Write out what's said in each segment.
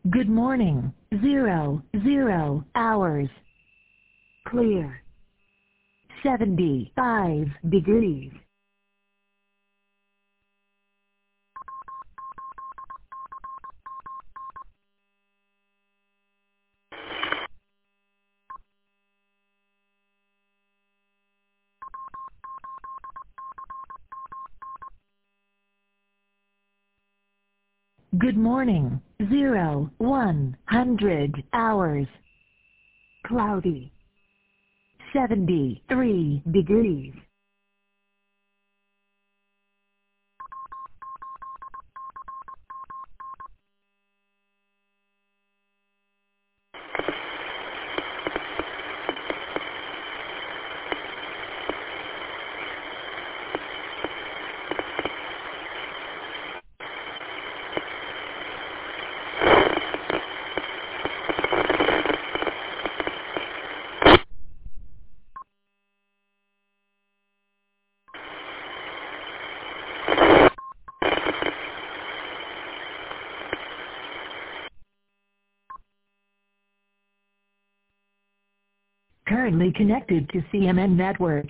Good morning. 00 hours. Clear. 75 degrees. Good morning. 100 hours. Cloudy. 73 degrees. Currently connected to CMN Network.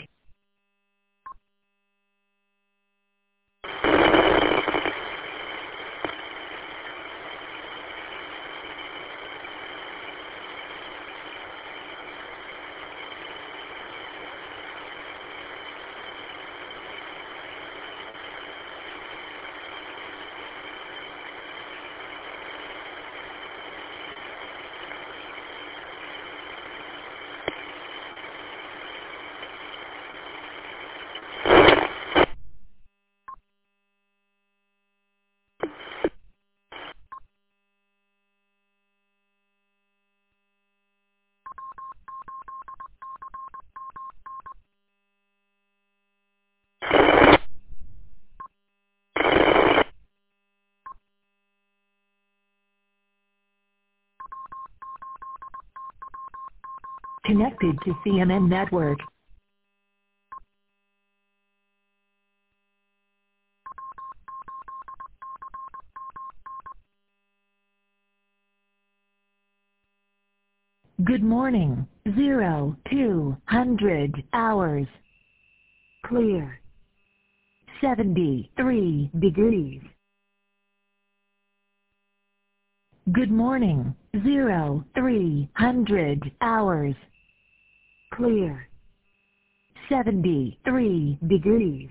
Connected to CMN Network. Good morning. 200 hours. Clear. 73 degrees. Good morning. 300 hours. Clear. 73 degrees.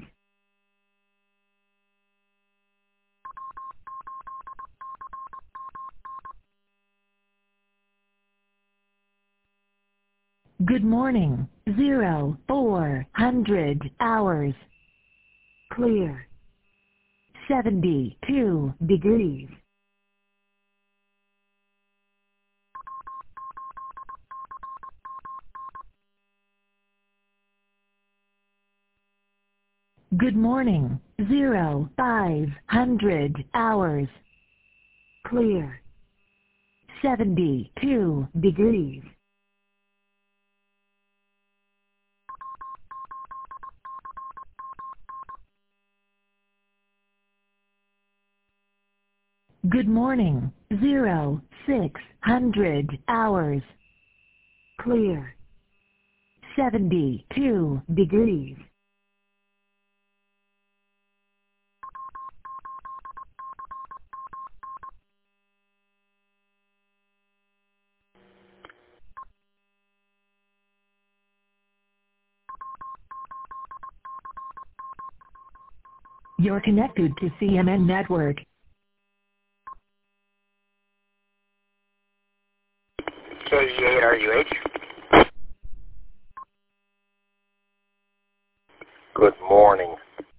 Good morning. 400 hours. Clear. 72 degrees. Good morning. 500 hours. Clear. 72 degrees. Good morning. 600 hours. Clear. 72 degrees. You're connected to CMN Network. KE8RUH. Good morning.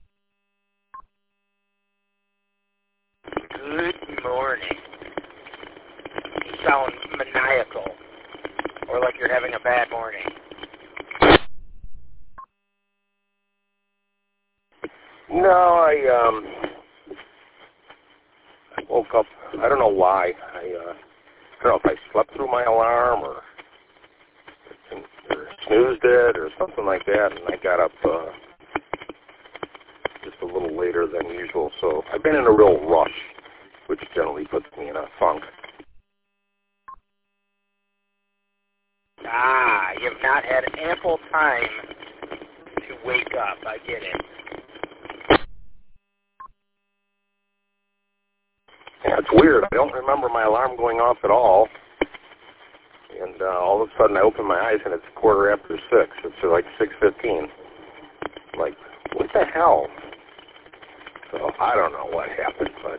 Good morning. You sound maniacal, or like you're having a bad morning. No, I woke up. I don't know why. I don't know if I slept through my alarm or snoozed it or something like that, and I got up just a little later than usual. So I've been in a real rush, which generally puts me in a funk. had ample time to wake up. I get it. Yeah, it's weird. I don't remember my alarm going off at all. And all of a sudden I open my eyes and it's 6:15. It's like 6:15. Like, what the hell? So I don't know what happened, but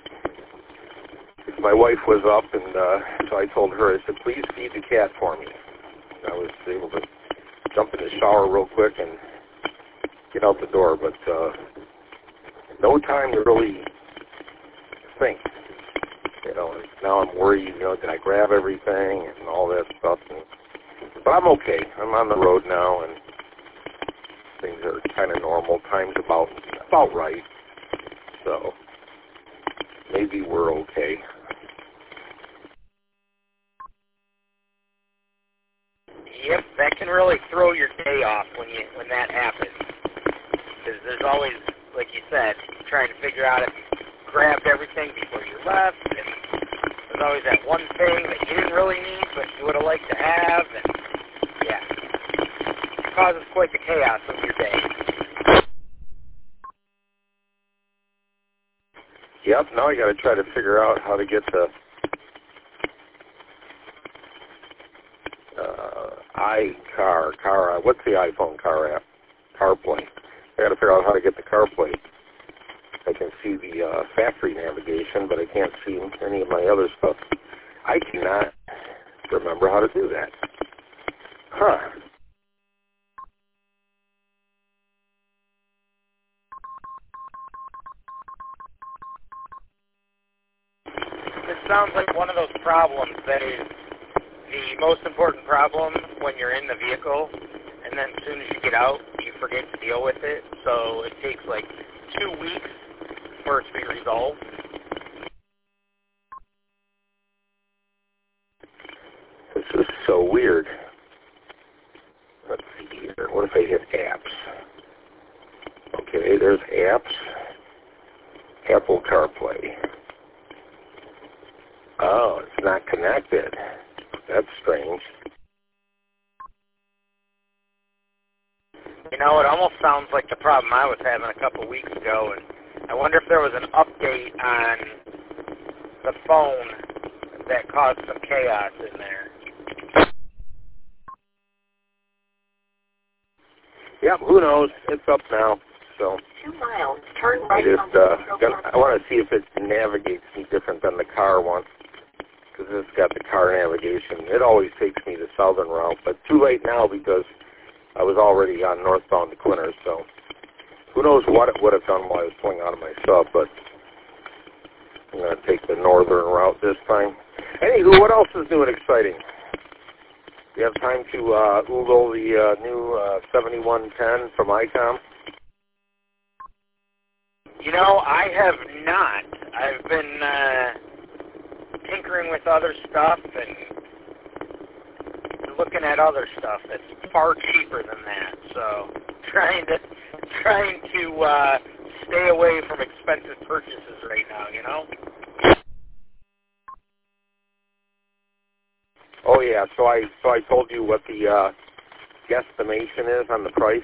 my wife was up, and so I told her, I said, please feed the cat for me. And I was able to jump in the shower real quick and get out the door, but no time to really think. You know, and now I'm worried, you know, did I grab everything and all that stuff. But I'm okay. I'm on the road now, and things are kind of normal. Time's about right. So maybe we're okay. Yep, that can really throw your day off when that happens. Because there's always, like you said, trying to figure out if you grabbed everything before you left, and there's always that one thing that you didn't really need but you would have liked to have, and yeah, it causes quite the chaos of your day. Yep, now I got to try to figure out how to get the car. What's the iPhone car app? CarPlay. I got to figure out how to get the CarPlay. I can see the factory navigation, but I can't see any of my other stuff. I cannot remember how to do that. Huh. This sounds like one of those problems that is the most important problem when you're in the vehicle, and then as soon as you get out, you forget to deal with it. So it takes like 2 weeks for it to be resolved. This is so weird. Let's see here. What if I hit apps? Okay, there's apps. Apple CarPlay. Oh, it's not connected. That's strange. You know, it almost sounds like the problem I was having a couple weeks ago, and I wonder if there was an update on the phone that caused some chaos in there. Yep, who knows? It's up now. So 2 miles, turn right I want to see if it navigates me different than the car one, because it's got the car navigation. It always takes me the southern route, but too late now because I was already on northbound to Quinters, so who knows what it would have done while I was pulling out of my sub, but I'm going to take the northern route this time. Anywho, what else is new and exciting? You have time to Google the new 7110 from ICOM? You know, I have not. I've been tinkering with other stuff and looking at other stuff that's far cheaper than that. So trying to stay away from expensive purchases right now, you know? Oh yeah, so I told you what the guesstimation is on the price.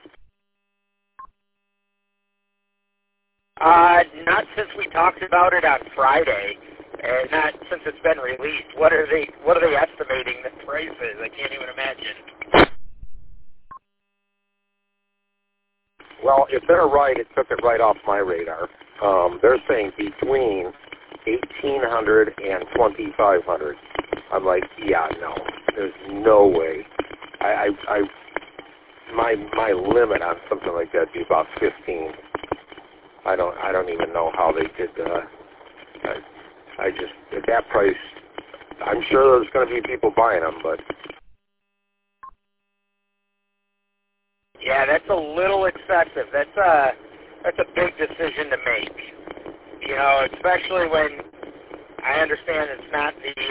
Not since we talked about it on Friday, and not since it's been released. What are they estimating the price is? I can't even imagine. Well, if they're right, it took it right off my radar. They're saying between $1,800 and $2,500. I'm like, yeah, no, there's no way. My limit on something like that would be about 15. I don't even know how they could. I just at that price, I'm sure there's going to be people buying them, but yeah, that's a little excessive. That's a big decision to make. You know, especially when I understand it's not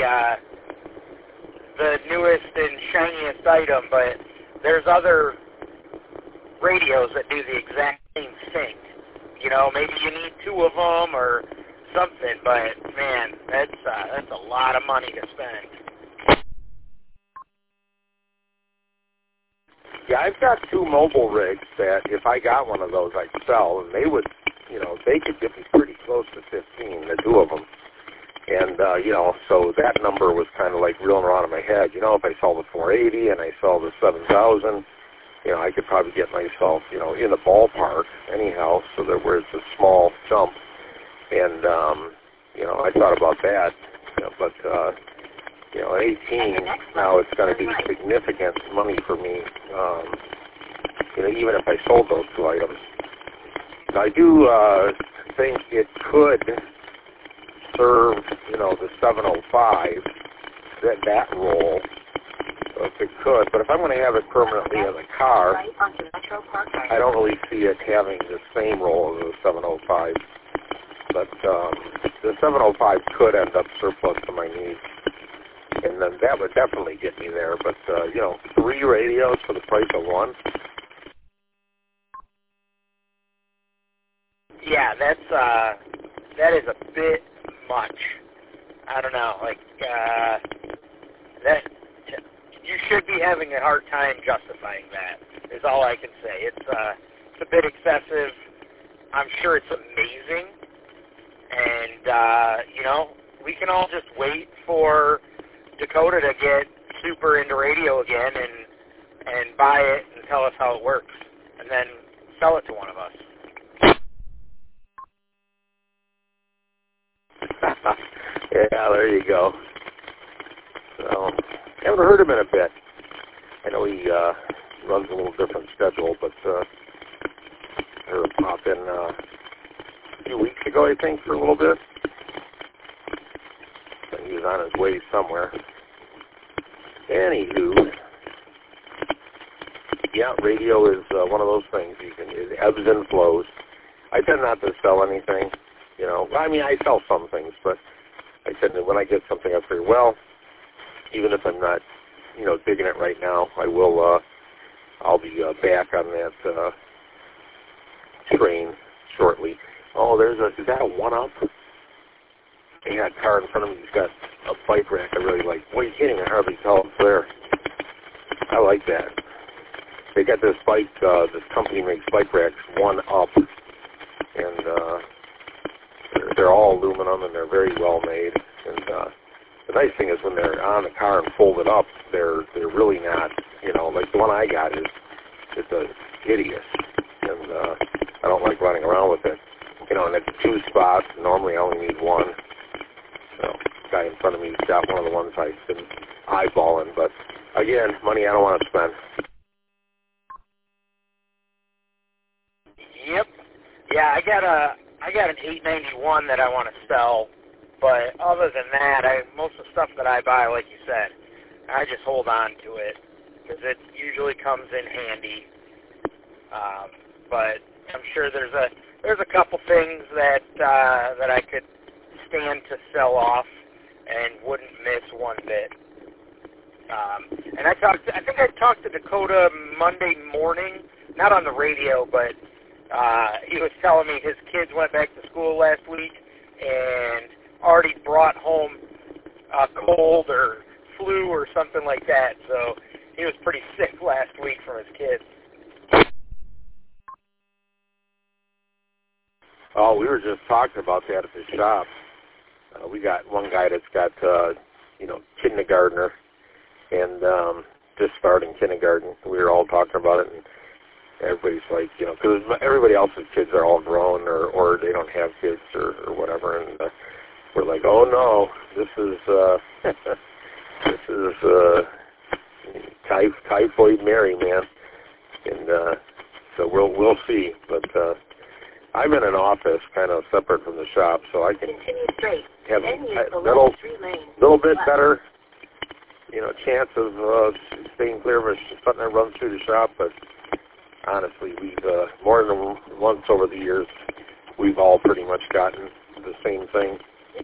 the newest and shiniest item, but there's other radios that do the exact same thing. You know, maybe you need 2 of them or something, but man, that's a lot of money to spend. Yeah, I've got 2 mobile rigs that if I got one of those, I'd sell, and they would, they could get me pretty close to 15, the 2 of them. And, so that number was kind of like reeling around in my head. If I sell the 480 and I sell the 7,000, I could probably get myself, in the ballpark anyhow, so that where it's a small jump. And, I thought about that, but, at 18, now it's going to be significant money for me, even if I sold those 2 items. I do think it could serve, the 705, that role, if it could. But if I'm going to have it permanently in the car, I don't really see it having the same role as the 705. But the 705 could end up surplus to my needs. And then that would definitely get me there. But, 3 radios for the price of 1? Yeah, that is a bit much. I don't know, that you should be having a hard time justifying that, is all I can say. It's a bit excessive. I'm sure it's amazing. And, we can all just wait for Dakota to get super into radio again and buy it and tell us how it works, and then sell it to one of us. Yeah, there you go. So, haven't heard him in a bit. I know he runs a little different schedule, but I heard him pop in a few weeks ago, I think, for a little bit. And he was on his way somewhere. Anywho, yeah, radio is one of those things. It ebbs and flows. I tend not to sell anything. I sell some things, but I tend to, when I get something up very well, even if I'm not, digging it right now, I'll be back on that train shortly. Oh, is that a 1-up? He got a car in front of me. He's got a bike rack I really like. Boy, you can't even hardly tell it's there. I like that. They got this bike, this company makes bike racks 1-up, and they're all aluminum, and they're very well made. And the nice thing is when they're on the car and folded up, they're really not, like the one I got it's a hideous, and I don't like running around with it. And it's 2 spots. Normally I only need 1. So the guy in front of me's got one of the ones I've been eyeballing, but again, money I don't want to spend. Yep. Yeah, I got an 891 that I want to sell, but other than that, most of the stuff that I buy, like you said, I just hold on to it because it usually comes in handy. But I'm sure there's a couple things that I could stand to sell off and wouldn't miss one bit. And I think I talked to Dakota Monday morning, not on the radio, but he was telling me his kids went back to school last week and already brought home a cold or flu or something like that. So he was pretty sick last week from his kids. Oh, we were just talking about that at the shop. We got one guy that's got, kindergartner and just starting kindergarten. We were all talking about it, and everybody's like, because everybody else's kids are all grown or they don't have kids or whatever, and we're like, oh no, this is typhoid Mary, man, and so we'll see, but I'm in an office kind of separate from the shop, so I can have a little bit better, chance of staying clear of something that runs through the shop, but honestly, we've more than once over the years, we've all pretty much gotten the same thing.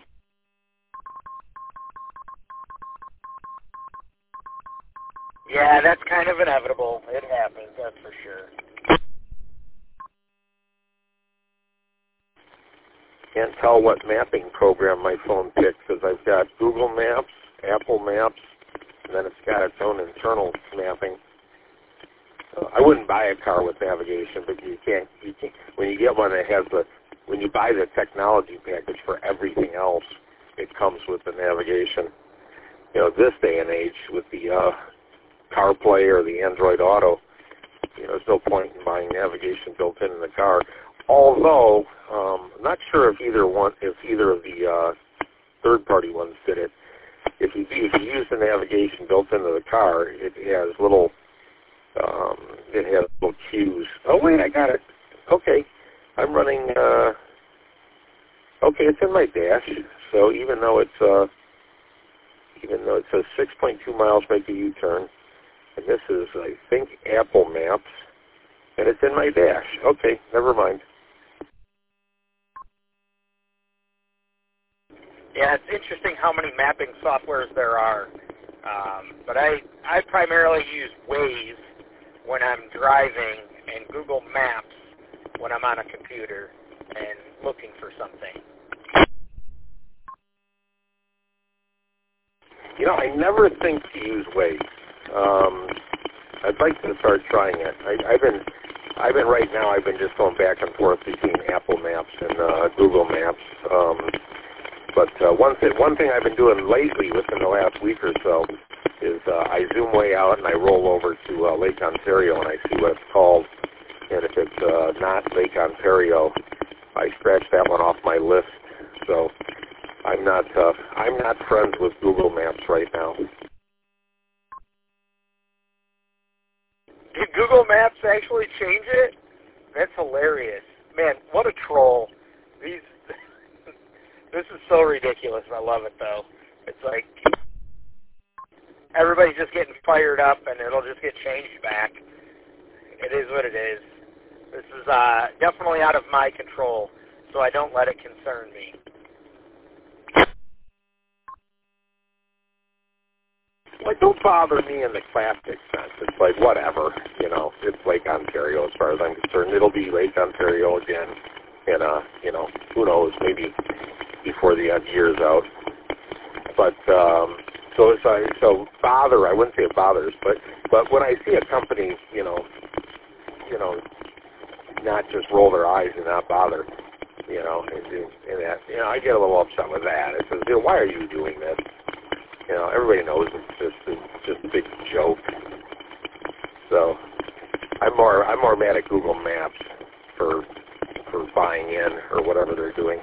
Yeah, that's kind of inevitable. It happens, that's for sure. Can't tell what mapping program my phone picks because I've got Google Maps, Apple Maps, and then it's got its own internal mapping. wouldn't buy a car with navigation, but you can't. When you get one that has when you buy the technology package for everything else, it comes with the navigation. You know, this day and age with the CarPlay or the Android Auto, you know, there's no point in buying navigation built in the car. Although I'm not sure if either of the third-party ones did it. If you use the navigation built into the car, it has little cues. Oh wait, I got it. Okay, I'm running. Okay, it's in my dash. So even though it says 6.2 miles, make a U-turn, and this is, I think, Apple Maps, and it's in my dash. Okay, never mind. Yeah, it's interesting how many mapping softwares there are. But I primarily use Waze when I'm driving and Google Maps when I'm on a computer and looking for something. You know, I never think to use Waze. I'd like to start trying it. I've been just going back and forth between Apple Maps and Google Maps. But one thing I've been doing lately within the last week or so is I zoom way out and I roll over to Lake Ontario and I see what it's called. And if it's not Lake Ontario, I scratch that one off my list. So I'm not friends with Google Maps right now. Did Google Maps actually change it? That's hilarious. Man, what a troll. This is so ridiculous. I love it, though. It's like everybody's just getting fired up, and it'll just get changed back. It is what it is. This is definitely out of my control, so I don't let it concern me. Like, don't bother me in the classic sense. It's like, whatever, you know. It's Lake Ontario as far as I'm concerned. It'll be Lake Ontario again. And, you know, who knows, maybe before the year's out. But, so bother, I wouldn't say it bothers, but when I see a company, you know, not just roll their eyes and not bother, you know, and that, you know, I get a little upset with that. It says, you know, why are you doing this? You know, everybody knows it's just a big joke. So I'm more mad at Google Maps for buying in or whatever they're doing.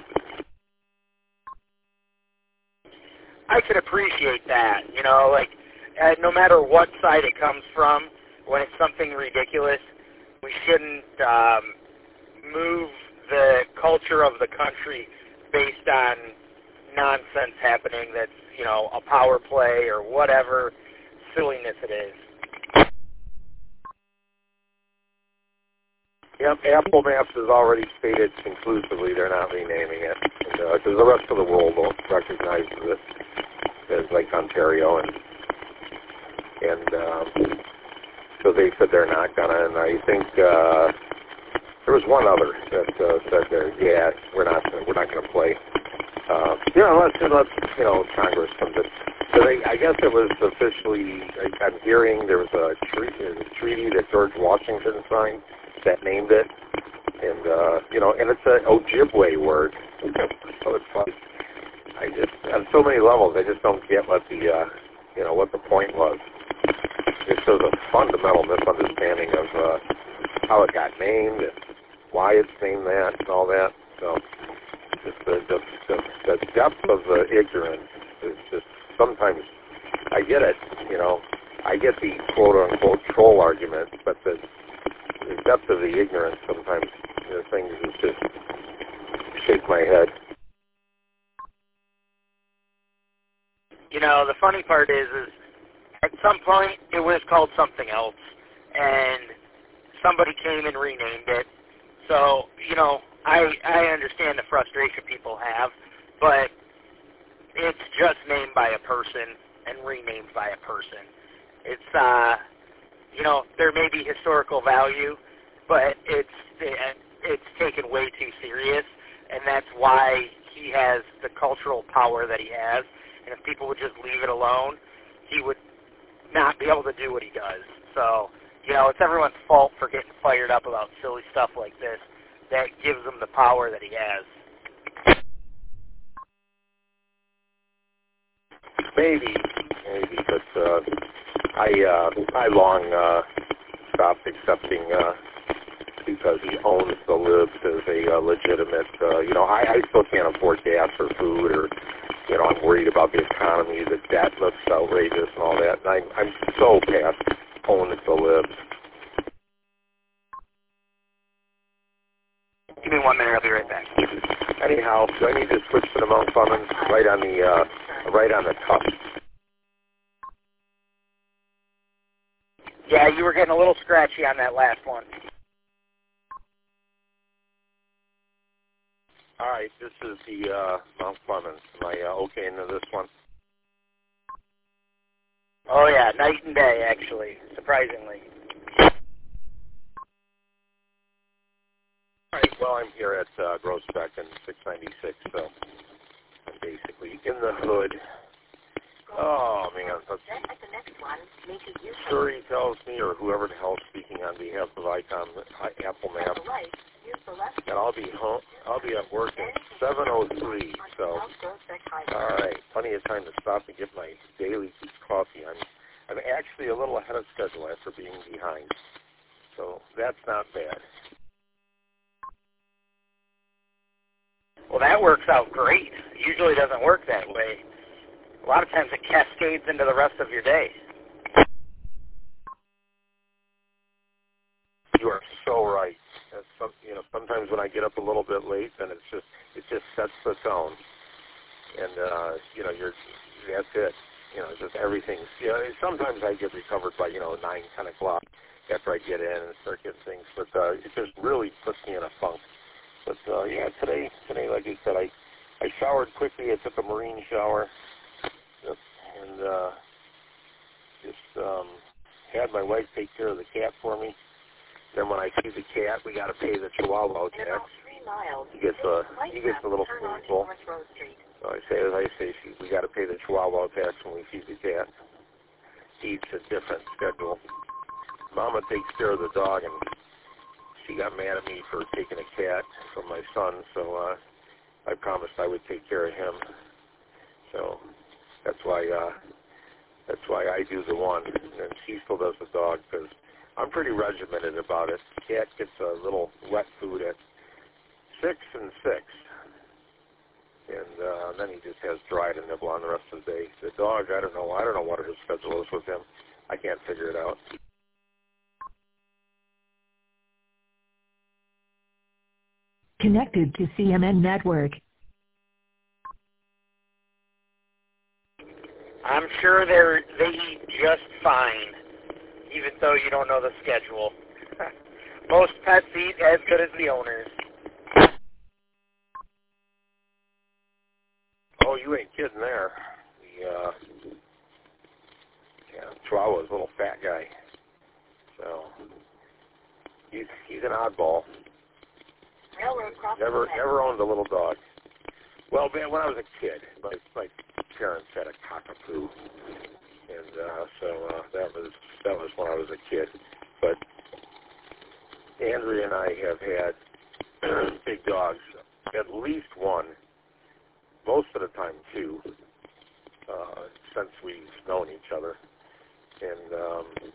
I could appreciate that, you know, like no matter what side it comes from, when it's something ridiculous, we shouldn't move the culture of the country based on nonsense happening that's, you know, a power play or whatever silliness it is. Yep, Apple Maps has already stated conclusively they're not renaming it, because the rest of the world won't recognize this as Lake Ontario, and so they said they're not gonna. And I think there was one other that said that we're not gonna play. Unless you know Congress comes in. So I guess it was officially. I'm hearing there was a treaty that George Washington signed that named it, and you know, and it's an Ojibwe word. So it's like on so many levels, I just don't get what the what the point was. It shows a fundamental misunderstanding of how it got named and why it's named that and all that. So just the depth of the ignorance is just sometimes I get it. You know, I get the quote unquote troll argument, but the depth of the ignorance sometimes, you know, things just shake my head. You know, the funny part is at some point it was called something else, and somebody came and renamed it. So, you know, I understand the frustration people have, but it's just named by a person and renamed by a person. It's, you know, there may be historical value, but it's taken way too serious, and that's why he has the cultural power that he has. And if people would just leave it alone, he would not be able to do what he does. So You know, it's everyone's fault for getting fired up about silly stuff like this. That gives him the power that he has. Maybe, but I long stopped accepting because he owns the libs as a legitimate. I still can't afford gas or food, or I'm worried about the economy. The debt looks outrageous and all that. And I'm so past owning the libs. Give me 1 minute. I'll be right back. Anyhow, do I need to switch to the Mount Clemens right on the cusp? Yeah, you were getting a little scratchy on that last one. All right, this is the Mount Clemens. Am I okay into this one? Oh, yeah, night and day, actually, surprisingly. All right, well, I'm here at Groesbeck in 696, so I'm basically in the hood. Oh, man. Suri tells me, or whoever the hell's speaking on behalf of Apple Maps, that I'll be home. I'll be at work at 7:03. So, all right, plenty of time to stop and get my daily coffee. I'm actually a little ahead of schedule after being behind, so that's not bad. Well, that works out great. It usually doesn't work that way. A lot of times it cascades into the rest of your day. You are so right. That's sometimes when I get up a little bit late, then it just sets the tone, and that's it. Just everything's. Sometimes I get recovered by 9, 10 o'clock after I get in and start getting things, but it just really puts me in a funk. But today, like I said, I showered quickly. I took a marine shower, and just had my wife take care of the cat for me. Then when I feed the cat, we got to pay the Chihuahua tax. He gets a little spoonful. So I say, we got to pay the Chihuahua tax when we feed the cat. He eats a different schedule. Mama takes care of the dog, and she got mad at me for taking a cat from my son, so I promised I would take care of him. So that's why I do the one, and she still does the dog, because I'm pretty regimented about it. The cat gets a little wet food at 6 and 6, and then he just has dry to nibble on the rest of the day. The dog, I don't know what his schedule is with him. I can't figure it out. Connected to CMN Network. I'm sure they eat just fine, even though you don't know the schedule. Most pets eat as good as the owners. Oh, you ain't kidding there. Chihuahua's a little fat guy, so he's an oddball. Never owned a little dog. Well, man, when I was a kid, my parents had a cockapoo, and so that was when I was a kid. But Andrea and I have had big dogs, at least one, most of the time two, since we've known each other, and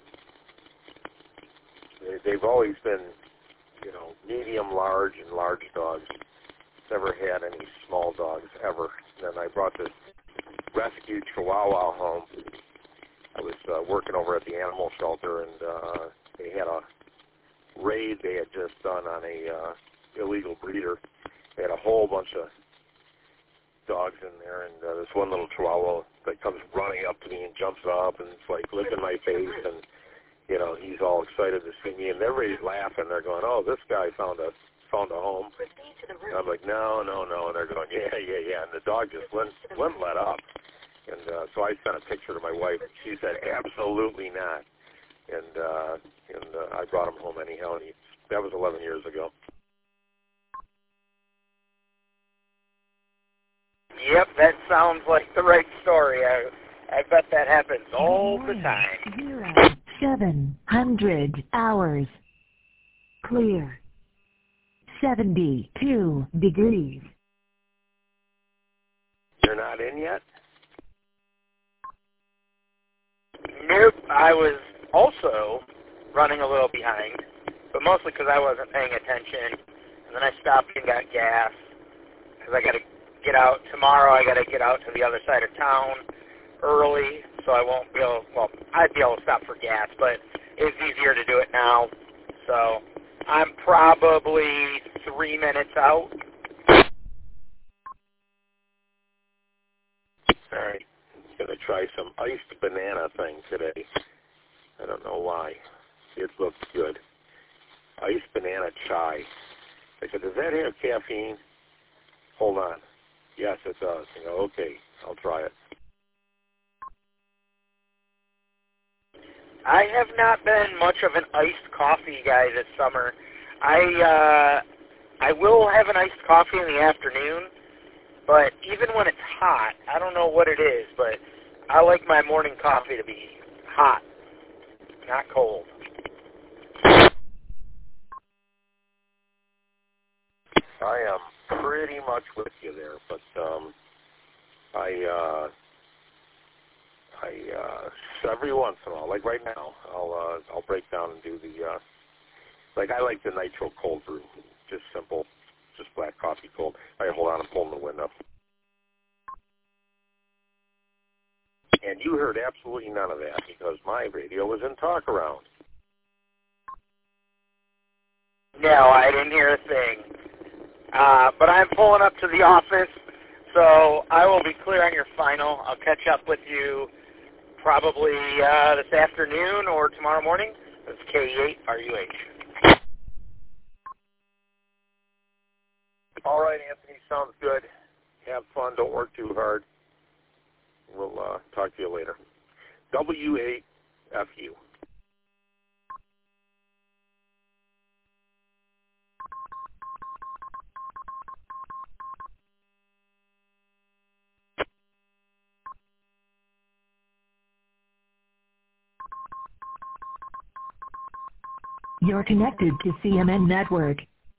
they've always been, medium, large, and large dogs. Never had any small dogs ever. Then I brought this rescue Chihuahua home. I was working over at the animal shelter, and they had a raid they had just done on a illegal breeder. They had a whole bunch of dogs in there, and this one little Chihuahua that comes running up to me and jumps up and it's like licking my face, and he's all excited to see me, and everybody's laughing. They're going, "Oh, this guy found a home." And I'm like, no, and they're going, yeah, and the dog just wouldn't let up. And so I sent a picture to my wife, and she said, absolutely not. And I brought him home anyhow, and that was 11 years ago. Yep, that sounds like the right story. I bet that happens all the time. 0, 700 hours. Clear. 72 degrees. You're not in yet? Nope, I was also running a little behind, but mostly because I wasn't paying attention. And then I stopped and got gas, because I got to get out tomorrow. I got to get out to the other side of town early, so I won't be able, well, I'd be able to stop for gas, but it's easier to do it now. So I'm probably 3 minutes out. All right. I'm going to try some iced banana thing today. I don't know why. It looks good. Iced banana chai. I said, does that have caffeine? Hold on. Yes, it does. You know, okay, I'll try it. I have not been much of an iced coffee guy this summer. I will have an iced coffee in the afternoon, but even when it's hot, I don't know what it is, but I like my morning coffee to be hot, not cold. I am pretty much with you there, but every once in a while, like right now, I'll break down and do the like I like the nitro cold brew, just simple, just black coffee cold. All right, hold on, I'm pulling the window. And you heard absolutely none of that because my radio was in talk around. No, I didn't hear a thing. But I'm pulling up to the office, so I will be clear on your final. I'll catch up with you probably this afternoon or tomorrow morning. That's KE8RUH. All right, Anthony, sounds good. Have fun. Don't work too hard. We'll talk to you later. W8FU. You're connected to CMN Network.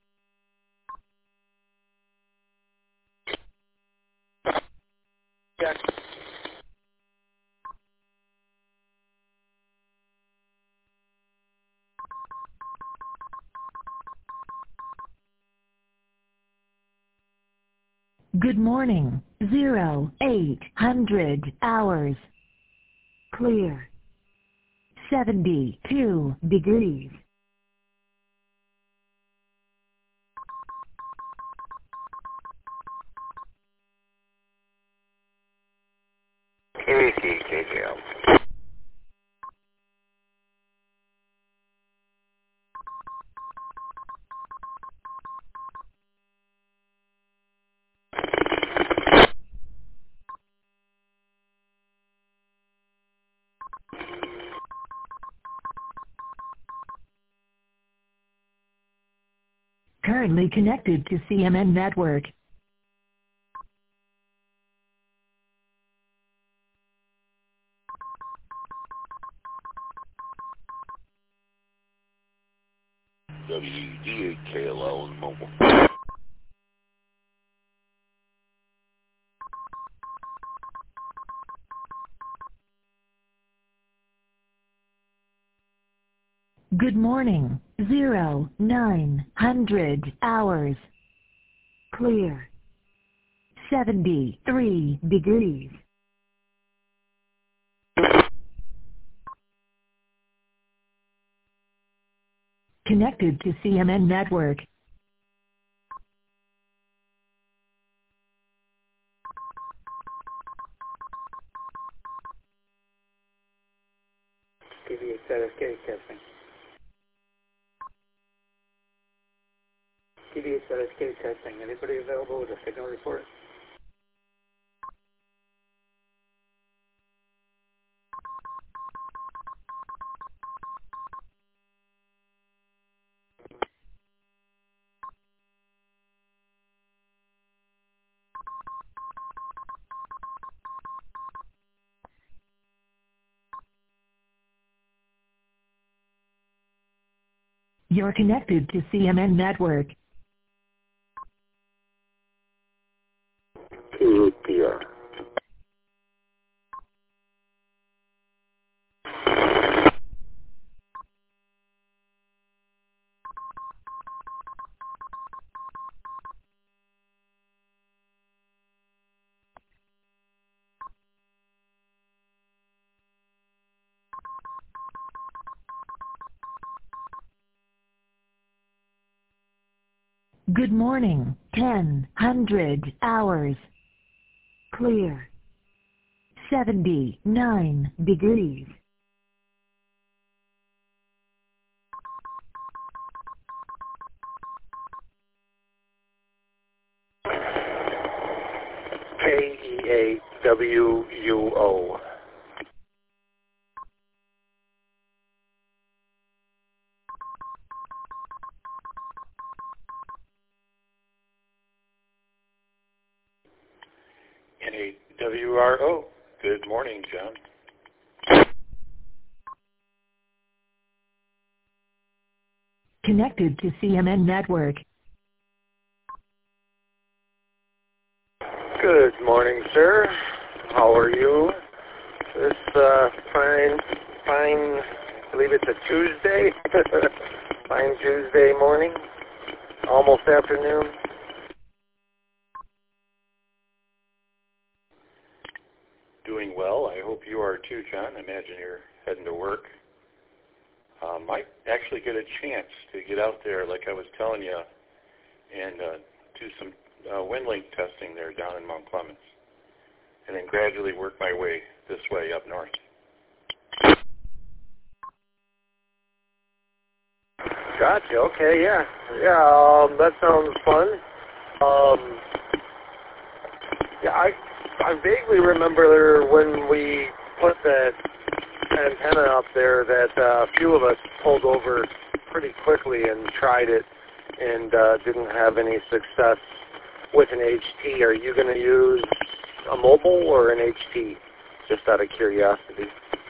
Yes. Good morning. 0800 hours. Clear. 72 degrees. KCKJL. Currently connected to CMN Network. WD8KLL is mobile. Good morning. 0900 hours. Clear. 73 degrees. Connected to CMN Network. TV8ZSK testing. TV8ZSK testing. Anybody available with a signal report? You're connected to CMN Network. To PR. Good morning, 1000 hours. Clear. 79 degrees. KEAWUO. NAWRO. Good morning, John. Connected to CMN Network. Good morning, sir. How are you? This fine, I believe it's a Tuesday. Fine Tuesday morning, almost afternoon. Doing well. I hope you are too, John. I imagine you're heading to work. Might actually get a chance to get out there, like I was telling you, and do some WinLink testing there down in Mount Clemens, and then gradually work my way this way up north. Gotcha. Okay. Yeah. That sounds fun. Yeah, I vaguely remember when we put that antenna up there that a few of us pulled over pretty quickly and tried it and didn't have any success with an HT. Are you going to use a mobile or an HT? Just out of curiosity.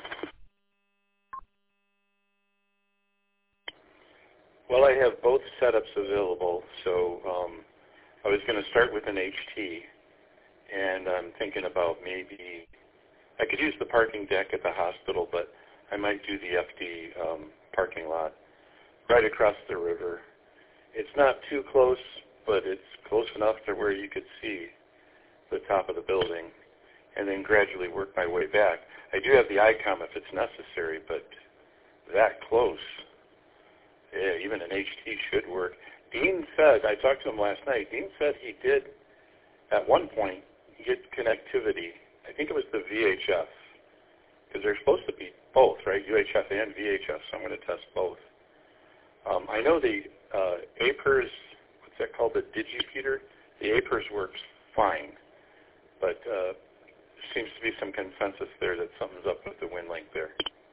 Well, I have both setups available, so I was going to start with an HT, and I'm thinking about maybe I could use the parking deck at the hospital, but I might do the FD parking lot right across the river. It's not too close, but it's close enough to where you could see the top of the building, and then gradually work my way back. I do have the ICOM if it's necessary, but that close, yeah, even an HT should work. Dean said, I talked to him last night, Dean said he did, at one point, get connectivity. I think it was the VHF, because they're supposed to be both, right, UHF and VHF, so I'm going to test both. I know the APERS, what's that called, the DigiFeeder? The APERS works fine, but there seems to be some consensus there that something's up with the WinLink there.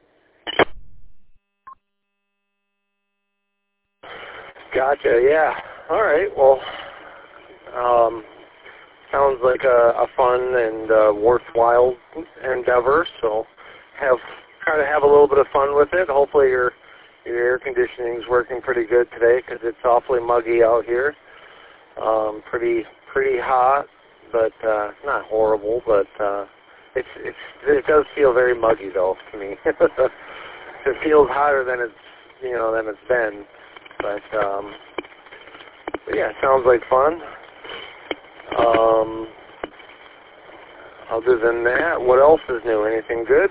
Gotcha. Yeah. All right. Well, sounds like a fun and worthwhile endeavor. So try to have a little bit of fun with it. Hopefully your air conditioning is working pretty good today because it's awfully muggy out here. Pretty hot, but not horrible. But it does feel very muggy though to me. It feels hotter than it's been. But yeah, sounds like fun. Other than that, what else is new? Anything good?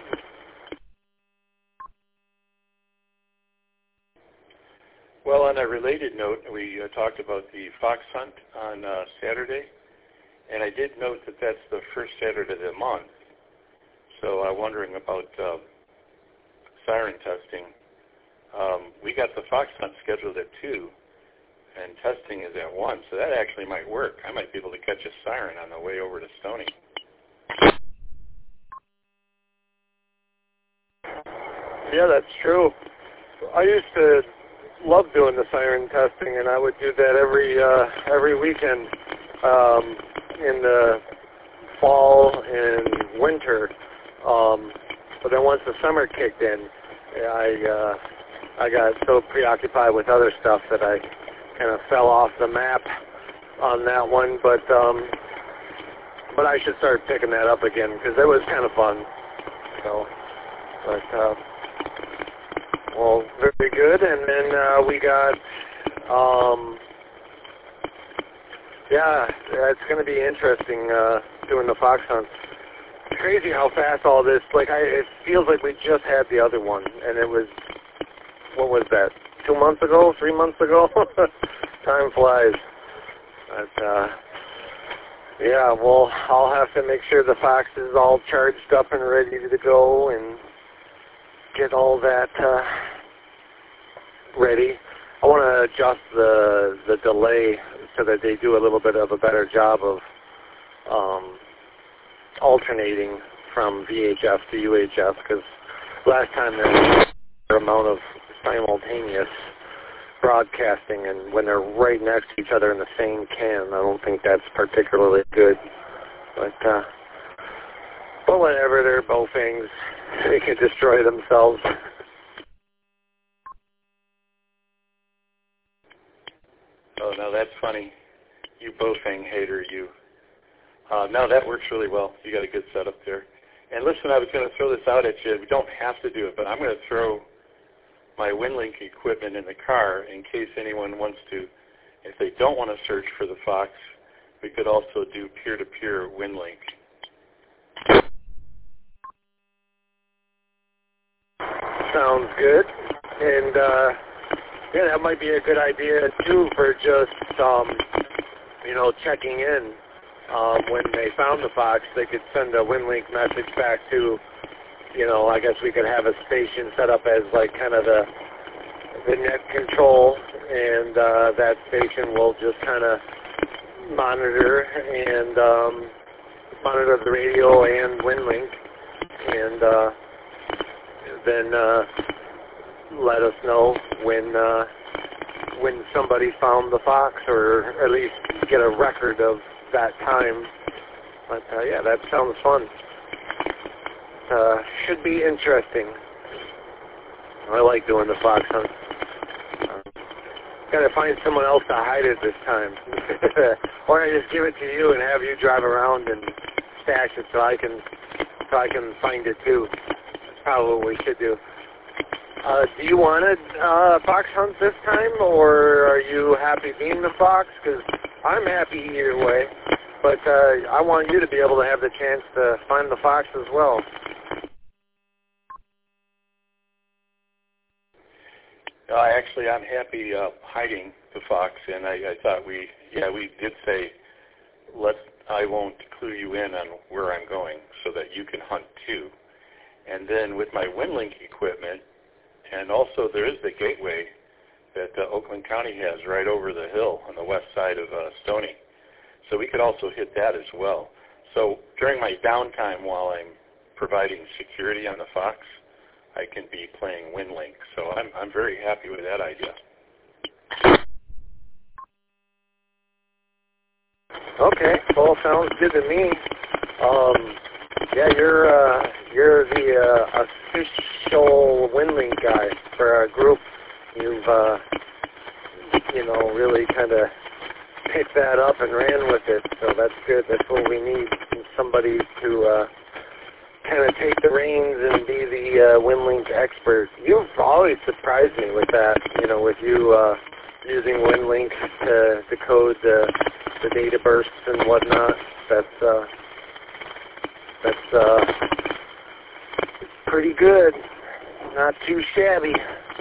Well, on a related note, we talked about the fox hunt on Saturday, and I did note that that's the first Saturday of the month. So I'm wondering about siren testing. We got the fox hunt scheduled at 2, and testing is at 1, so that actually might work. I might be able to catch a siren on the way over to Stony. Yeah, that's true. I used to love doing the siren testing, and I would do that every weekend in the fall and winter. But then once the summer kicked in, I I got so preoccupied with other stuff that I kind of fell off the map on that one. But I should start picking that up again because it was kind of fun. So, but well, very good. And then we got. Yeah, it's going to be interesting doing the fox hunt. Crazy how fast all this, it feels like we just had the other one, and it was, what was that, 2 months ago, 3 months ago? Time flies. But, yeah, well, I'll have to make sure the fox is all charged up and ready to go and get all that ready. I want to adjust the delay so that they do a little bit of a better job of alternating from VHF to UHF, because last time there was a amount of simultaneous broadcasting, and when they're right next to each other in the same can, I don't think that's particularly good. But whatever, they're Baofengs. They can destroy themselves. Oh, no, that's funny. You Baofeng hater, you. No, that works really well. You got a good setup there. And listen, I was going to throw this out at you. We don't have to do it, but I'm going to throw my WinLink equipment in the car in case anyone wants to. If they don't want to search for the Fox, we could also do peer-to-peer WinLink. Sounds good. And, yeah, that might be a good idea, too, for just, checking in. When they found the Fox, they could send a WinLink message back to, I guess we could have a station set up as kind of the net control, and that station will just kind of monitor the radio and WinLink, and then let us know when somebody found the Fox, or at least get a record of that time. But yeah, that sounds fun. Should be interesting. I like doing the fox hunt. Gotta find someone else to hide it this time. Or I just give it to you and have you drive around and stash it so I can find it too. That's probably what we should do. Do you want a fox hunt this time, or are you happy being the fox? Because I'm happy either way, but I want you to be able to have the chance to find the fox as well. I'm happy hiding the fox, and I thought we did say, I won't clue you in on where I'm going so that you can hunt too. And then with my WinLink equipment, and also there is the gateway that Oakland County has right over the hill on the west side of Stony. So we could also hit that as well. So during my downtime while I'm providing security on the Fox, I can be playing WinLink. So I'm very happy with that idea. Okay, well, sounds good to me. Yeah, you're the official WinLink guy for our group. You've really kind of picked that up and ran with it, so that's good. That's what we need, somebody to kind of take the reins and be the WinLink expert. You've always surprised me with that, with you using WinLink to decode the data bursts and whatnot. That's pretty good. Not too shabby.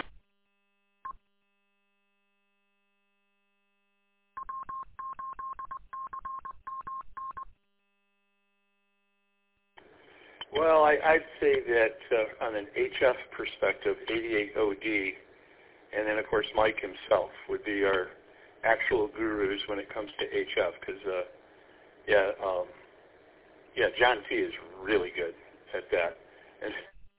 Well, I'd say that on an HF perspective, 88OD, and then, of course, Mike himself would be our actual gurus when it comes to HF, because, John T. is really good at that. And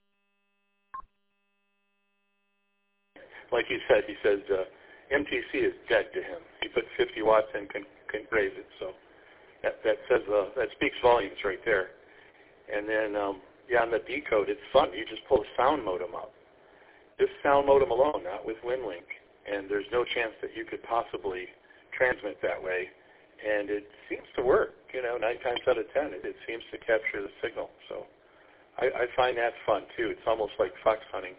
like he says, MTC is dead to him. He put 50 watts in, can raise it, so that says that speaks volumes right there. And then, on the decode, it's fun. You just pull a sound modem up, this sound modem alone, not with WinLink. And there's no chance that you could possibly transmit that way. And it seems to work, 9 times out of 10. It seems to capture the signal. So I find that fun, too. It's almost like fox hunting.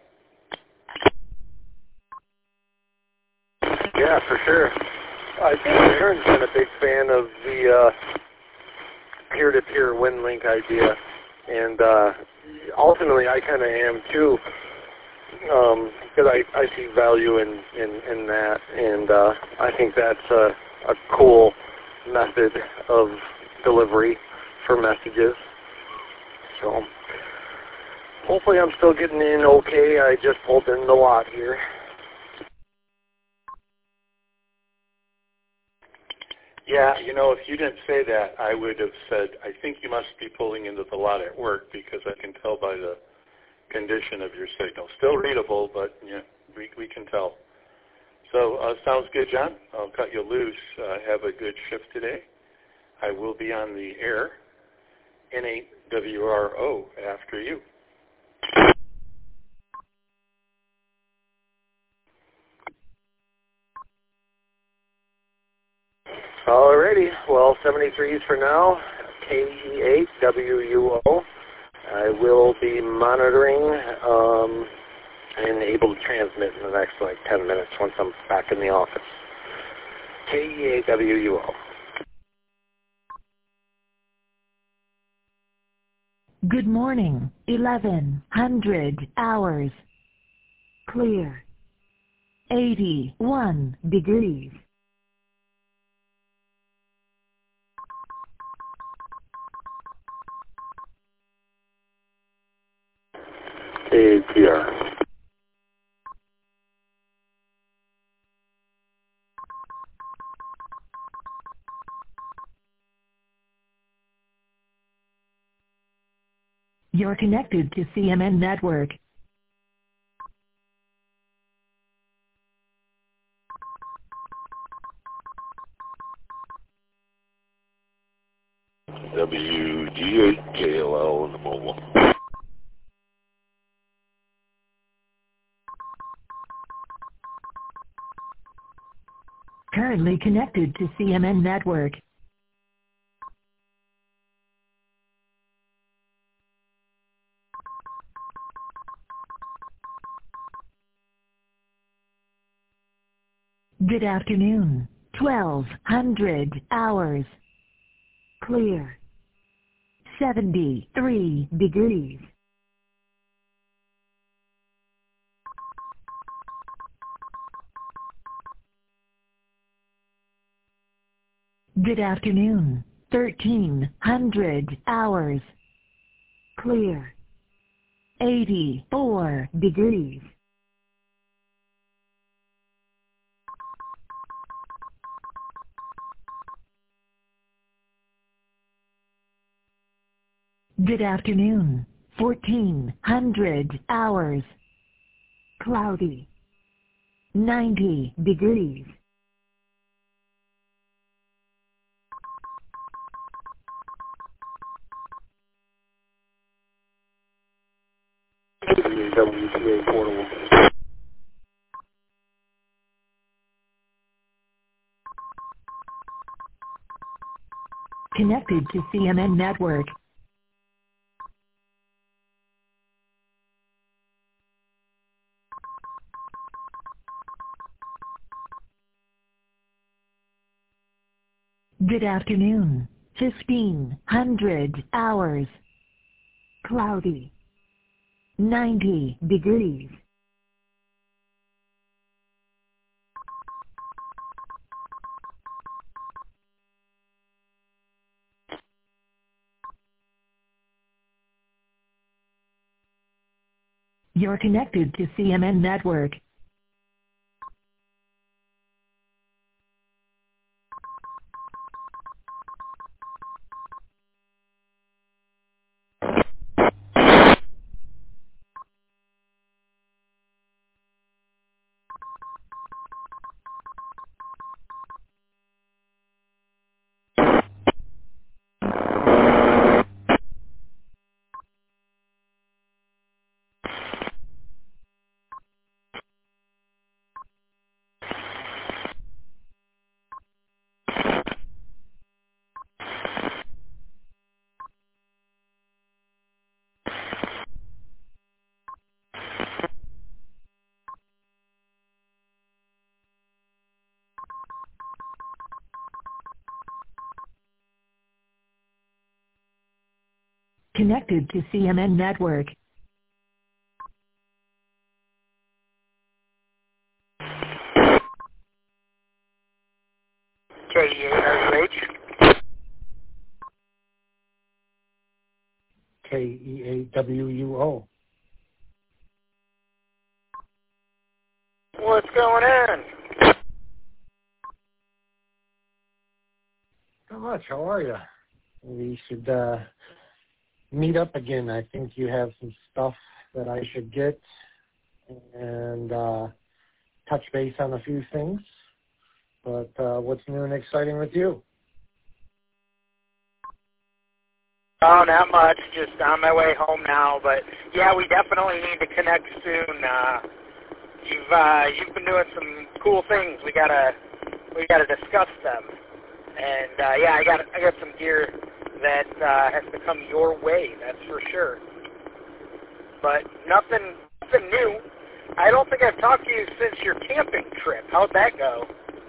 Yeah, for sure. I think Aaron's been a big fan of the peer-to-peer WinLink idea. And ultimately, I kind of am, too, because I see value in that. And I think that's a cool method of delivery for messages. So hopefully I'm still getting in okay. I just pulled in the lot here. Yeah, if you didn't say that, I would have said, I think you must be pulling into the lot at work, because I can tell by the condition of your signal. Still readable, but yeah, we can tell. So sounds good, John. I'll cut you loose. Have a good shift today. I will be on the air, N8WRO, after you. Alrighty, well, 73s for now, KE8WUO. I will be monitoring and able to transmit in the next 10 minutes once I'm back in the office. KE8WUO. Good morning, 1100 hours. Clear. 81 degrees. APR. You're connected to CMN Network. WG8KLL in the mobile. Currently connected to CMN Network. Good afternoon, 1200 hours. Clear. 73 degrees. Good afternoon, 1300 hours. Clear. 84 degrees. Good afternoon, 1400 hours. Cloudy. 90 degrees. WTA portable. Connected to CMN Network. Good afternoon, 1500 hours. Cloudy. 90 degrees. You're connected to CMN Network. connected to CMN Network. KEAWH. KEAWUO. What's going on? Not much. How are you? We should meet up again. I think you have some stuff that I should get and touch base on a few things. But what's new and exciting with you? Oh, not much. Just on my way home now. But yeah, we definitely need to connect soon. You've been doing some cool things. We gotta discuss them. And yeah, I got some gear that has to come your way. That's for sure. But nothing new. I don't think I've talked to you since your camping trip. How'd that go?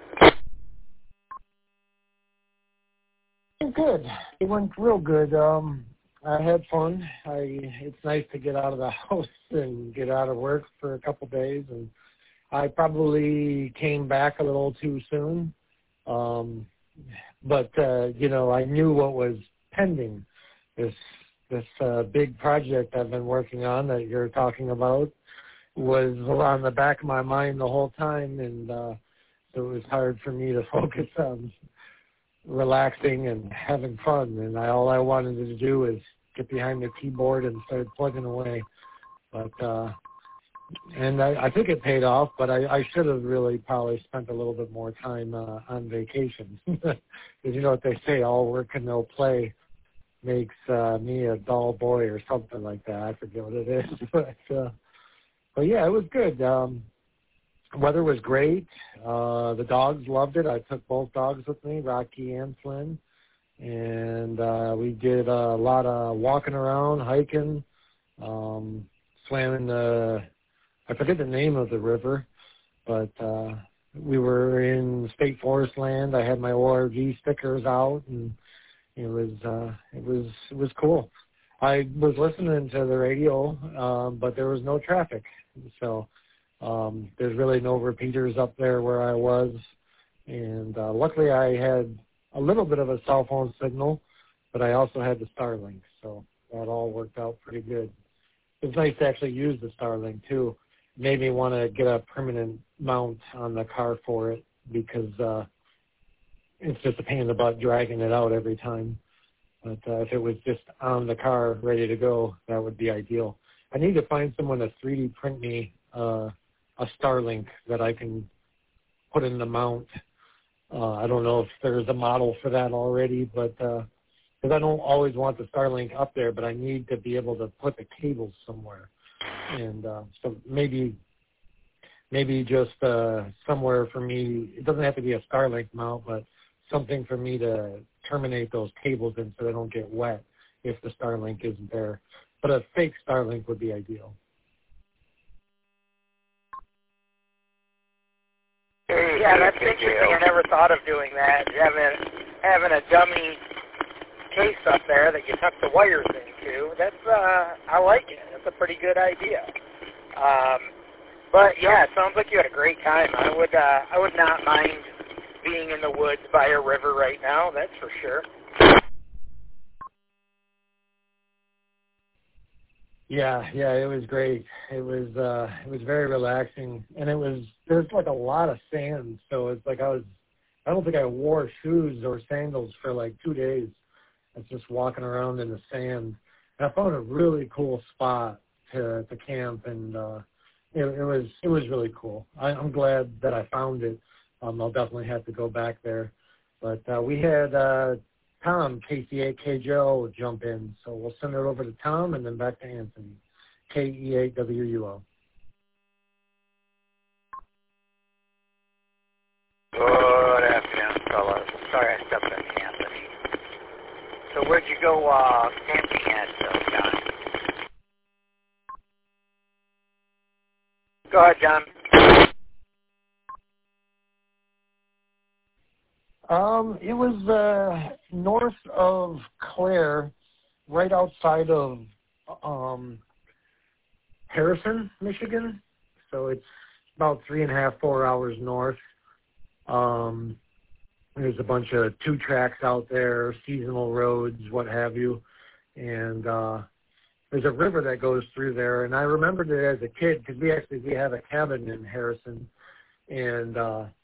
Good. It went real good. I had fun. It's nice to get out of the house and get out of work for a couple days. And I probably came back a little too soon. But you know, I knew what was pending. This big project I've been working on that you're talking about was on the back of my mind the whole time, and so it was hard for me to focus on relaxing and having fun. And all I wanted to do was get behind the keyboard and start plugging away. But and I think it paid off, but I should have really probably spent a little bit more time on vacation. Because you know what they say, all work and no play makes me a dull boy or something like that. I forget what it is. But yeah, it was good. Weather was great. The dogs loved it. I took both dogs with me, Rocky and Flynn. And we did a lot of walking around, hiking, swam in the, I forget the name of the river, but we were in state forest land. I had my ORV stickers out, and it was cool. I was listening to the radio, but there was no traffic, so there's really no repeaters up there where I was. And luckily, I had a little bit of a cell phone signal, but I also had the Starlink, so that all worked out pretty good. It was nice to actually use the Starlink too. Made me want to get a permanent mount on the car for it, because it's just a pain in the butt dragging it out every time. But if it was just on the car ready to go, that would be ideal. I need to find someone to 3D print me a Starlink that I can put in the mount. I don't know if there's a model for that already, but because I don't always want the Starlink up there, but I need to be able to put the cables somewhere. And so maybe just somewhere for me. It doesn't have to be a Starlink mount, but something for me to terminate those cables in so they don't get wet if the Starlink isn't there. But a fake Starlink would be ideal. Yeah, that's interesting. I never thought of doing that. Having a dummy case up there that you tuck the wires into. That's I like it. That's a pretty good idea. But yeah, it sounds like you had a great time. I would not mind being in the woods by a river right now. That's for sure. Yeah, it was great. It was very relaxing, and there's like a lot of sand, so it's like I don't think I wore shoes or sandals for like 2 days. I was just walking around in the sand, and I found a really cool spot to camp, and it was really cool. I'm glad that I found it. I'll definitely have to go back there, but we had Tom, KC8KJO, jump in. So we'll send it over to Tom and then back to Anthony, KE8WUO. Good afternoon, fellas. Sorry I stepped on Anthony. So where'd you go camping at, John? Go ahead, John. It was north of Clare, right outside of Harrison, Michigan. So it's about 3.5, 4 hours north. There's a bunch of 2 tracks out there, seasonal roads, what have you. And there's a river that goes through there. And I remembered it as a kid because we have a cabin in Harrison. And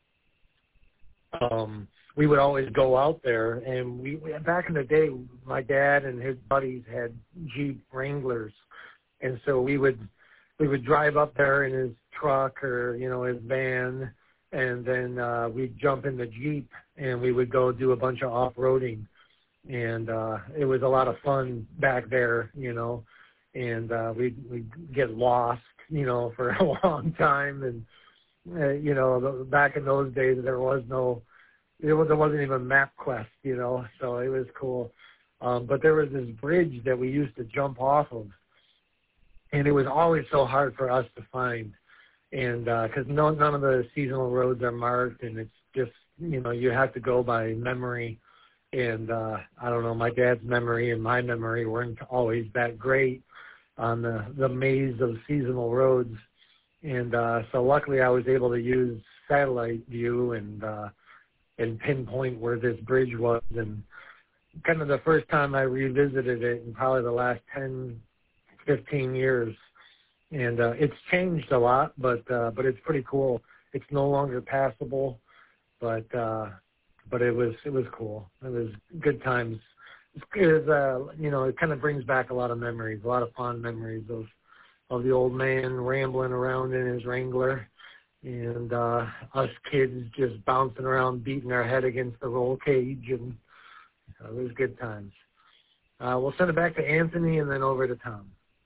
we would always go out there. And we back in the day, my dad and his buddies had Jeep Wranglers. And so we would drive up there in his truck or, his van, and then we'd jump in the Jeep and we would go do a bunch of off-roading. And it was a lot of fun back there, and we'd get lost, for a long time. And, back in those days, there wasn't even MapQuest, so it was cool. But there was this bridge that we used to jump off of, and it was always so hard for us to find. And because none of the seasonal roads are marked, and it's just, you have to go by memory. And I don't know, my dad's memory and my memory weren't always that great on the maze of seasonal roads. And so luckily I was able to use satellite view and pinpoint where this bridge was. And kind of the first time I revisited it in probably the last 10, 15 years. And it's changed a lot, but it's pretty cool. It's no longer passable, but it was cool. It was good times. It was, it kind of brings back a lot of memories, a lot of fond memories of the old man rambling around in his Wrangler, and us kids just bouncing around, beating our head against the roll cage, and it was good times. We'll send it back to Anthony and then over to Tom.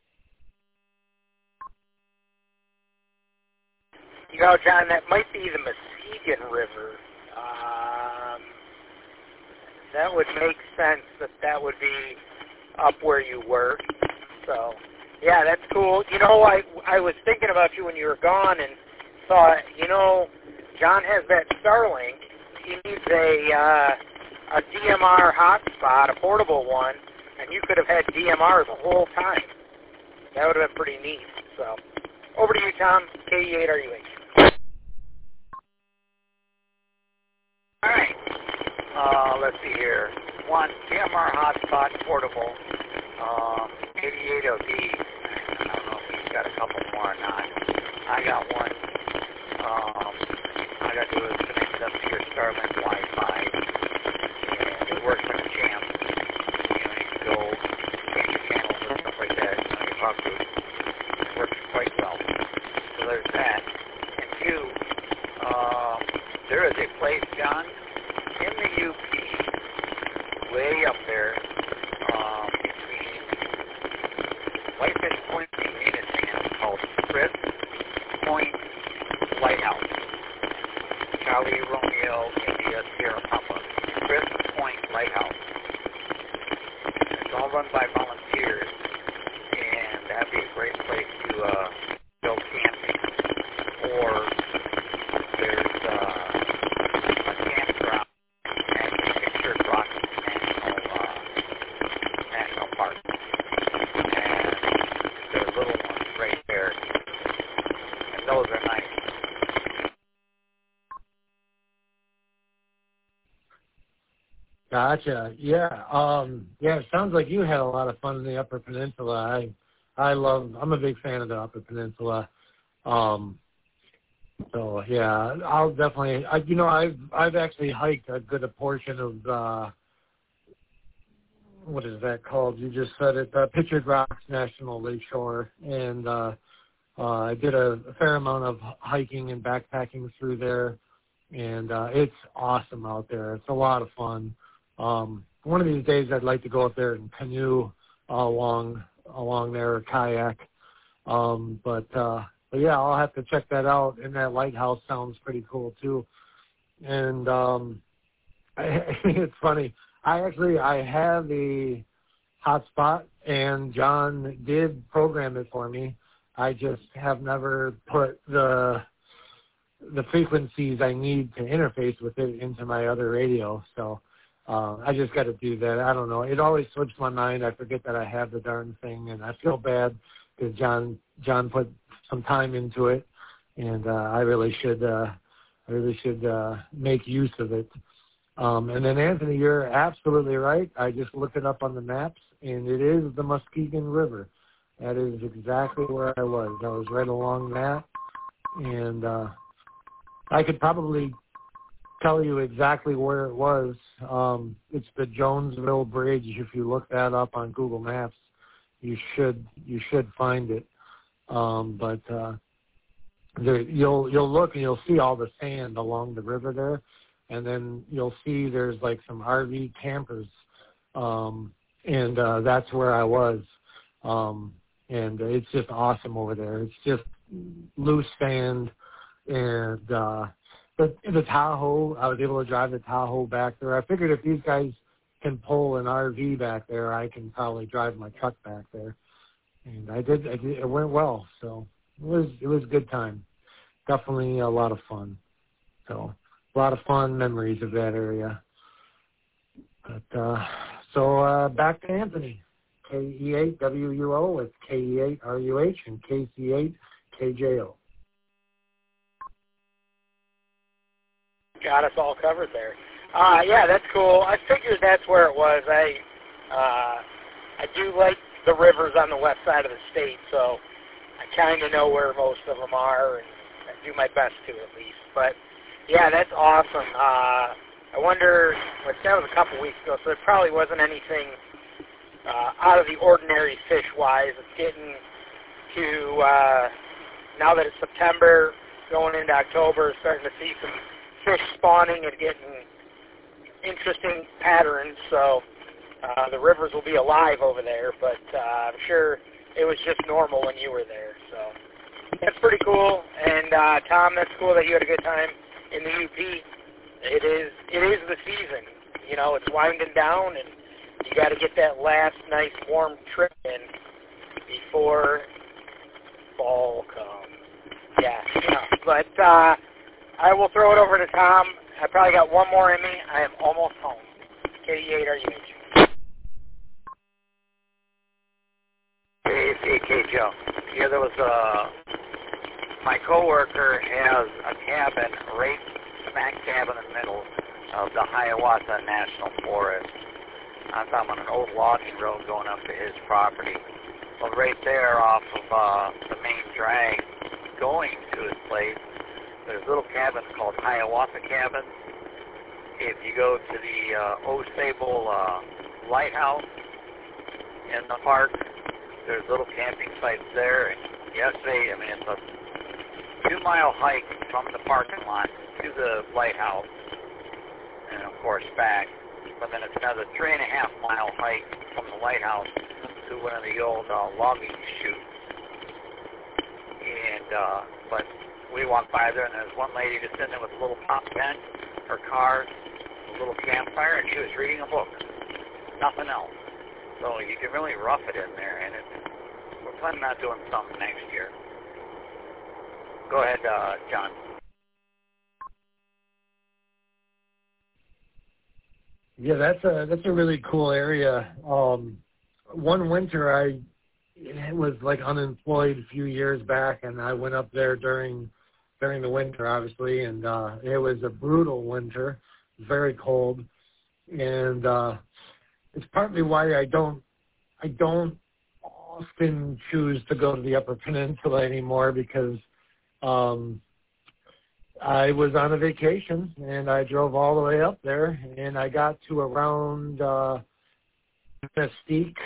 John, that might be the Muskegon River. That would make sense that would be up where you were. So, yeah, that's cool. I was thinking about you when you were gone and thought, John has that Starlink. He needs a DMR hotspot, a portable one, and you could have had DMR the whole time. That would have been pretty neat. So, over to you, Tom, KE8RUH. All right. Let's see here. One, DMR hotspot portable, 88OD. I don't know if he's got a couple more or not. I got one. All I got to do is connect it up to your Starlink Wi-Fi, and it works like a champ. You can go change your channels and stuff like that. You talk to it. It works quite well. So there's that. And 2, there is a place, John, in the UP, way up there, between Whitefish Point and Unisand, called Crisp Point Lighthouse. Charlie Romeo, India, Sierra Papa. Crisp Point Lighthouse. It's all run by volunteers, and that'd be a great place to go camping. Or there's a campground at Pictured Rock National Park. And there's little ones right there. And those are nice. Gotcha. Yeah. It sounds like you had a lot of fun in the Upper Peninsula. I'm a big fan of the Upper Peninsula. So yeah, I'll definitely. I've actually hiked a good portion of what is that called? You just said it. Pictured Rocks National Lakeshore, and I did a fair amount of hiking and backpacking through there, and it's awesome out there. It's a lot of fun. One of these days, I'd like to go up there and canoe along there, or kayak. But yeah, I'll have to check that out. And that lighthouse sounds pretty cool too. And it's funny. I have a hotspot, and John did program it for me. I just have never put the frequencies I need to interface with it into my other radio. So I just got to do that. I don't know. It always slips my mind. I forget that I have the darn thing, and I feel bad because John put some time into it, and I really should make use of it. And then, Anthony, you're absolutely right. I just looked it up on the maps, and it is the Muskegon River. That is exactly where I was. I was right along that, and I could probably tell you exactly where it was. It's the Jonesville Bridge. If you look that up on Google Maps, you should find it. But you'll look and you'll see all the sand along the river there, and then you'll see there's like some RV campers, and that's where I was. And it's just awesome over there. It's just loose sand, and the Tahoe, I was able to drive the Tahoe back there. I figured if these guys can pull an RV back there, I can probably drive my truck back there. And I did. It went well, so it was a good time. Definitely a lot of fun. So a lot of fun memories of that area. But so back to Anthony. KE8WUO with KE8RUH and KC8KJO. Got us all covered there. Yeah, that's cool. I figured that's where it was. I do like the rivers on the west side of the state, so I kind of know where most of them are, and I do my best to at least. But yeah, that's awesome. I wonder, that was a couple weeks ago, so it probably wasn't anything out of the ordinary fish-wise. It's getting to, now that it's September, going into October, starting to see some fish spawning and getting interesting patterns, so the rivers will be alive over there, but I'm sure it was just normal when you were there, so that's pretty cool. And Tom, that's cool that you had a good time in the UP. It is the season, you know, it's winding down, and you got to get that last nice warm trip in before fall comes. Yeah, but I will throw it over to Tom. I probably got one more in me. I am almost home. KE8RUH. Hey, Joe. Yeah, there was my coworker has a cabin right smack dab in the middle of the Hiawatha National Forest. I'm talking on an old logging road going up to his property. Well, right there off of the main drag going to his place, there's little cabins called Hiawatha cabins. If you go to the Osable Lighthouse in the park, there's little camping sites there. And yesterday, I mean, it's a 2-mile hike from the parking lot to the lighthouse, and of course back. But then it's another 3.5-mile hike from the lighthouse to one of the old logging chutes. And but we walked by there, and there's one lady just sitting there with a little pop tent, her car, a little campfire, and she was reading a book. Nothing else. So you can really rough it in there, and we're planning on doing something next year. Go ahead, John. Yeah, that's a really cool area. One winter I was like unemployed a few years back, and I went up there during the winter, obviously, and it was a brutal winter, very cold, and it's partly why I don't often choose to go to the Upper Peninsula anymore, because I was on a vacation, and I drove all the way up there, and I got to around Mesquite,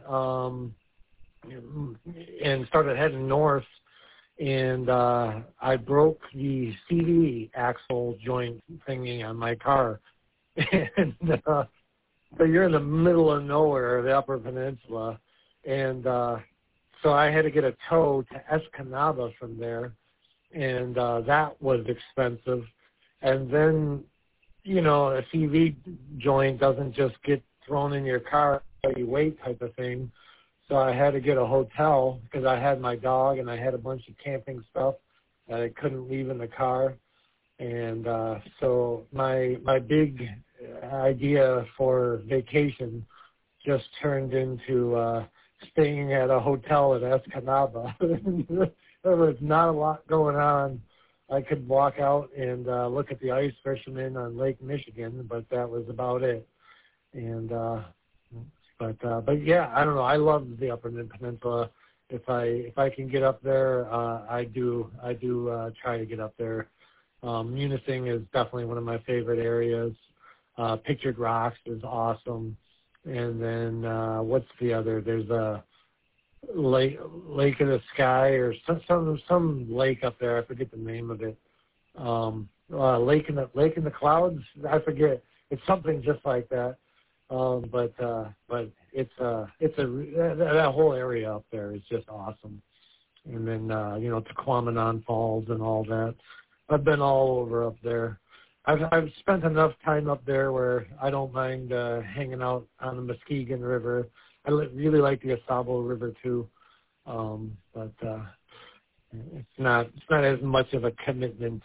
and started heading north, and I broke the CD axle joint thingy on my car. And so you're in the middle of nowhere, the Upper Peninsula, and so I had to get a tow to Escanaba from there, and that was expensive. And then, you know, a CV joint doesn't just get thrown in your car, you wait type of thing. So I had to get a hotel because I had my dog and I had a bunch of camping stuff that I couldn't leave in the car. And so my big idea for vacation just turned into staying at a hotel at Escanaba. There was not a lot going on. I could walk out and look at the ice fishermen on Lake Michigan, but that was about it. And but yeah, I don't know. I love the Upper Peninsula. If I can get up there, I do try to get up there. Munising is definitely one of my favorite areas. Pictured Rocks is awesome. And then what's the other? There's a Lake of the Sky or some lake up there. I forget the name of it. Lake in the Clouds. I forget. It's something just like that. But it's that whole area up there is just awesome. And then Tequamanon Falls and all that. I've been all over up there. I've spent enough time up there where I don't mind hanging out on the Muskegon River. I really like the Asabo River too, but it's not as much of a commitment,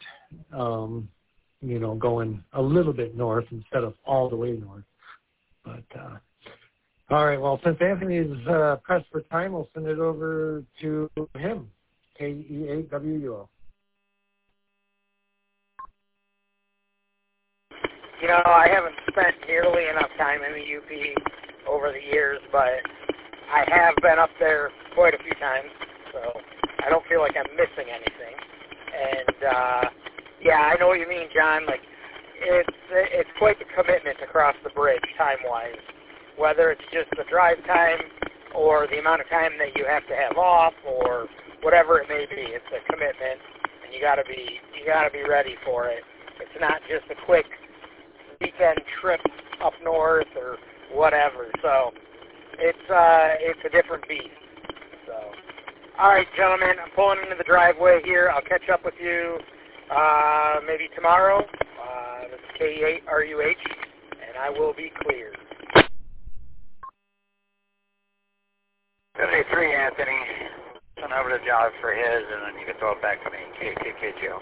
going a little bit north instead of all the way north. But all right, well, since Anthony is pressed for time, we'll send it over to him, KE8WUO. I haven't spent nearly enough time in the UP over the years, but I have been up there quite a few times, so I don't feel like I'm missing anything. And yeah, I know what you mean, John. Like, it's quite the commitment to cross the bridge time-wise, whether it's just the drive time or the amount of time that you have to have off or whatever it may be. It's a commitment, and you gotta be ready for it. It's not just a quick weekend trip up north or whatever. So it's a different beast. So, all right, gentlemen, I'm pulling into the driveway here. I'll catch up with you maybe tomorrow. This is KE8RUH, and I will be clear. 73, Anthony. Send over the job for his, and then you can throw it back to me. KKKGO.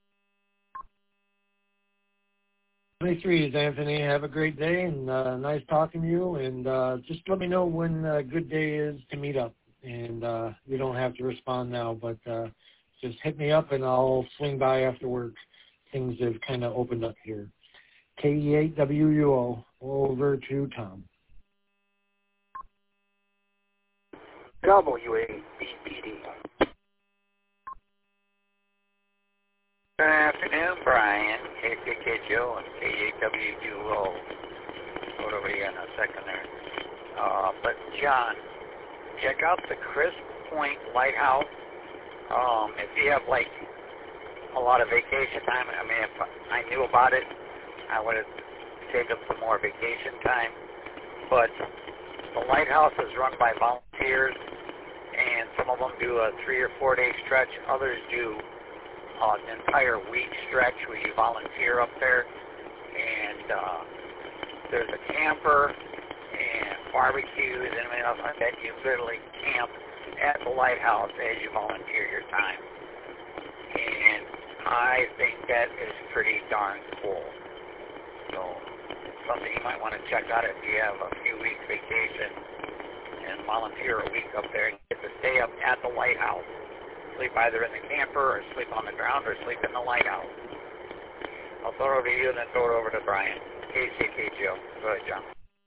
23 is Anthony. Have a great day, and nice talking to you. And just let me know when a good day is to meet up. And you don't have to respond now, but just hit me up, and I'll swing by after work. Things have kind of opened up here. KE8WUO, over to Tom. WABPD. Good afternoon, Brian. KKKGO and KE8WUO. What over here in a second there. But John, check out the Crisp Point Lighthouse. If you have like a lot of vacation time, I mean, if I knew about it, I would have taken some more vacation time. But the lighthouse is run by volunteers, and some of them do a 3 or 4 day stretch. Others do an entire week stretch where you volunteer up there. And there's a camper and barbecues and everything else like that. You literally camp at the lighthouse as you volunteer your time. And I think that is pretty darn cool. So something you might want to check out if you have a few weeks vacation and volunteer a week up there and get to stay up at the lighthouse. Sleep either in the camper or sleep on the ground or sleep in the lighthouse. I'll throw it over to you and then throw it over to Brian. KCKGO. Go ahead, John.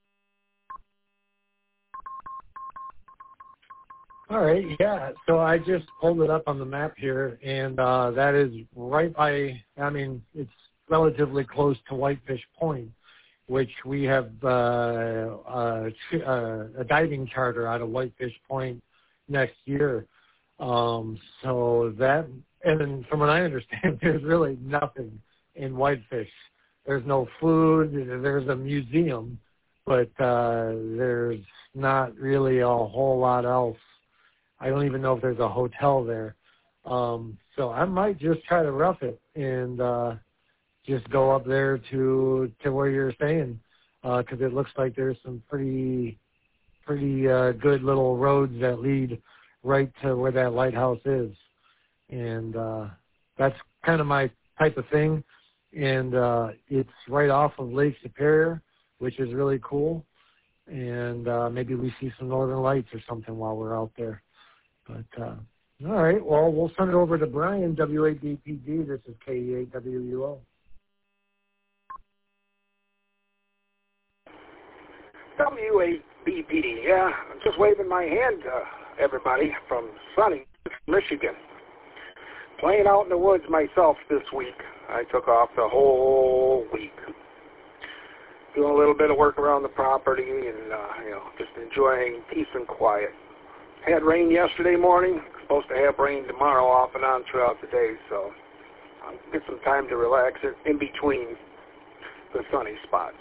All right, yeah. So I just pulled it up on the map here, and that is right by, I mean, it's relatively close to Whitefish Point, which we have a diving charter out of Whitefish Point next year. So that, and then from what I understand, there's really nothing in Whitefish. There's no food, there's a museum, but there's not really a whole lot else. I don't even know if there's a hotel there. So I might just try to rough it and just go up there to where you're staying, because it looks like there's some pretty good little roads that lead right to where that lighthouse is. And that's kind of my type of thing, and it's right off of Lake Superior, which is really cool. And maybe we see some northern lights or something while we're out there. But all right, well, we'll send it over to Brian, WABPD. This is KE8WUO. WABPD, yeah. I'm just waving my hand to everybody from sunny Michigan. Playing out in the woods myself this week. I took off the whole week. Doing a little bit of work around the property and, just enjoying peace and quiet. Had rain yesterday morning. Supposed to have rain tomorrow off and on throughout the day, so I'll get some time to relax in between the sunny spots.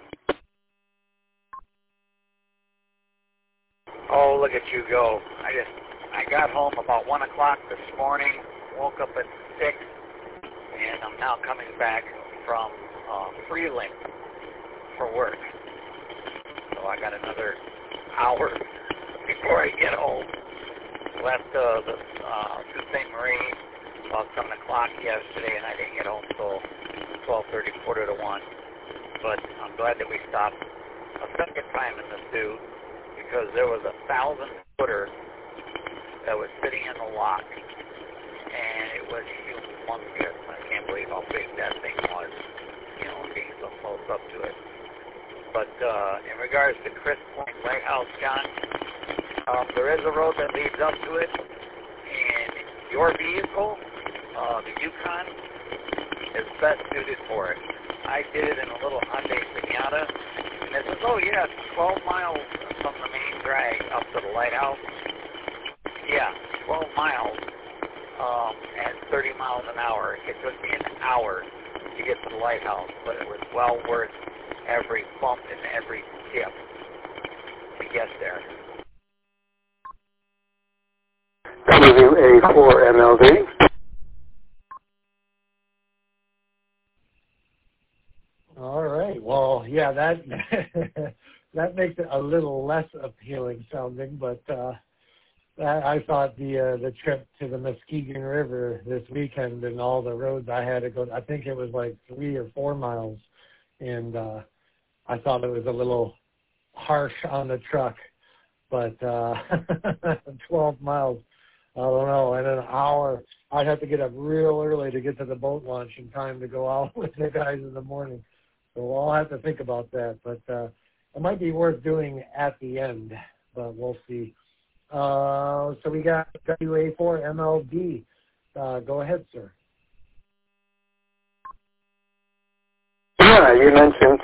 Oh, look at you go. I got home about 1 o'clock this morning, woke up at 6, and I'm now coming back from Freeling for work. So I got another hour before I get home. Left the Sault Ste. Marie about 7 o'clock yesterday, and I didn't get home till 12:30, quarter to 1. But I'm glad that we stopped a second time in the Sault, because there was a 1,000-footer that was sitting in the lock, and it was humongous. I can't believe how big that thing was, being so close up to it. But in regards to Chris Point Lighthouse, John, there is a road that leads up to it, and your vehicle, the Yukon, is best suited for it. I did it in a little Hyundai Sonata, and it says, 12 miles from the main drag up to the lighthouse. Yeah, 12 miles at 30 miles an hour. It took me an hour to get to the lighthouse, but it was well worth every bump and every dip to get there. WA4MLD. All right. Well, yeah, that that makes it a little less appealing sounding, but I thought the trip to the Muskegon River this weekend and all the roads I had to go, I think it was like 3 or 4 miles, and I thought it was a little harsh on the truck, but 12 miles, I don't know, and an hour. I'd have to get up real early to get to the boat launch in time to go out with the guys in the morning. So I'll have to think about that, but it might be worth doing at the end, but we'll see. So we got WA4MLD. Go ahead, sir. Yeah, you mentioned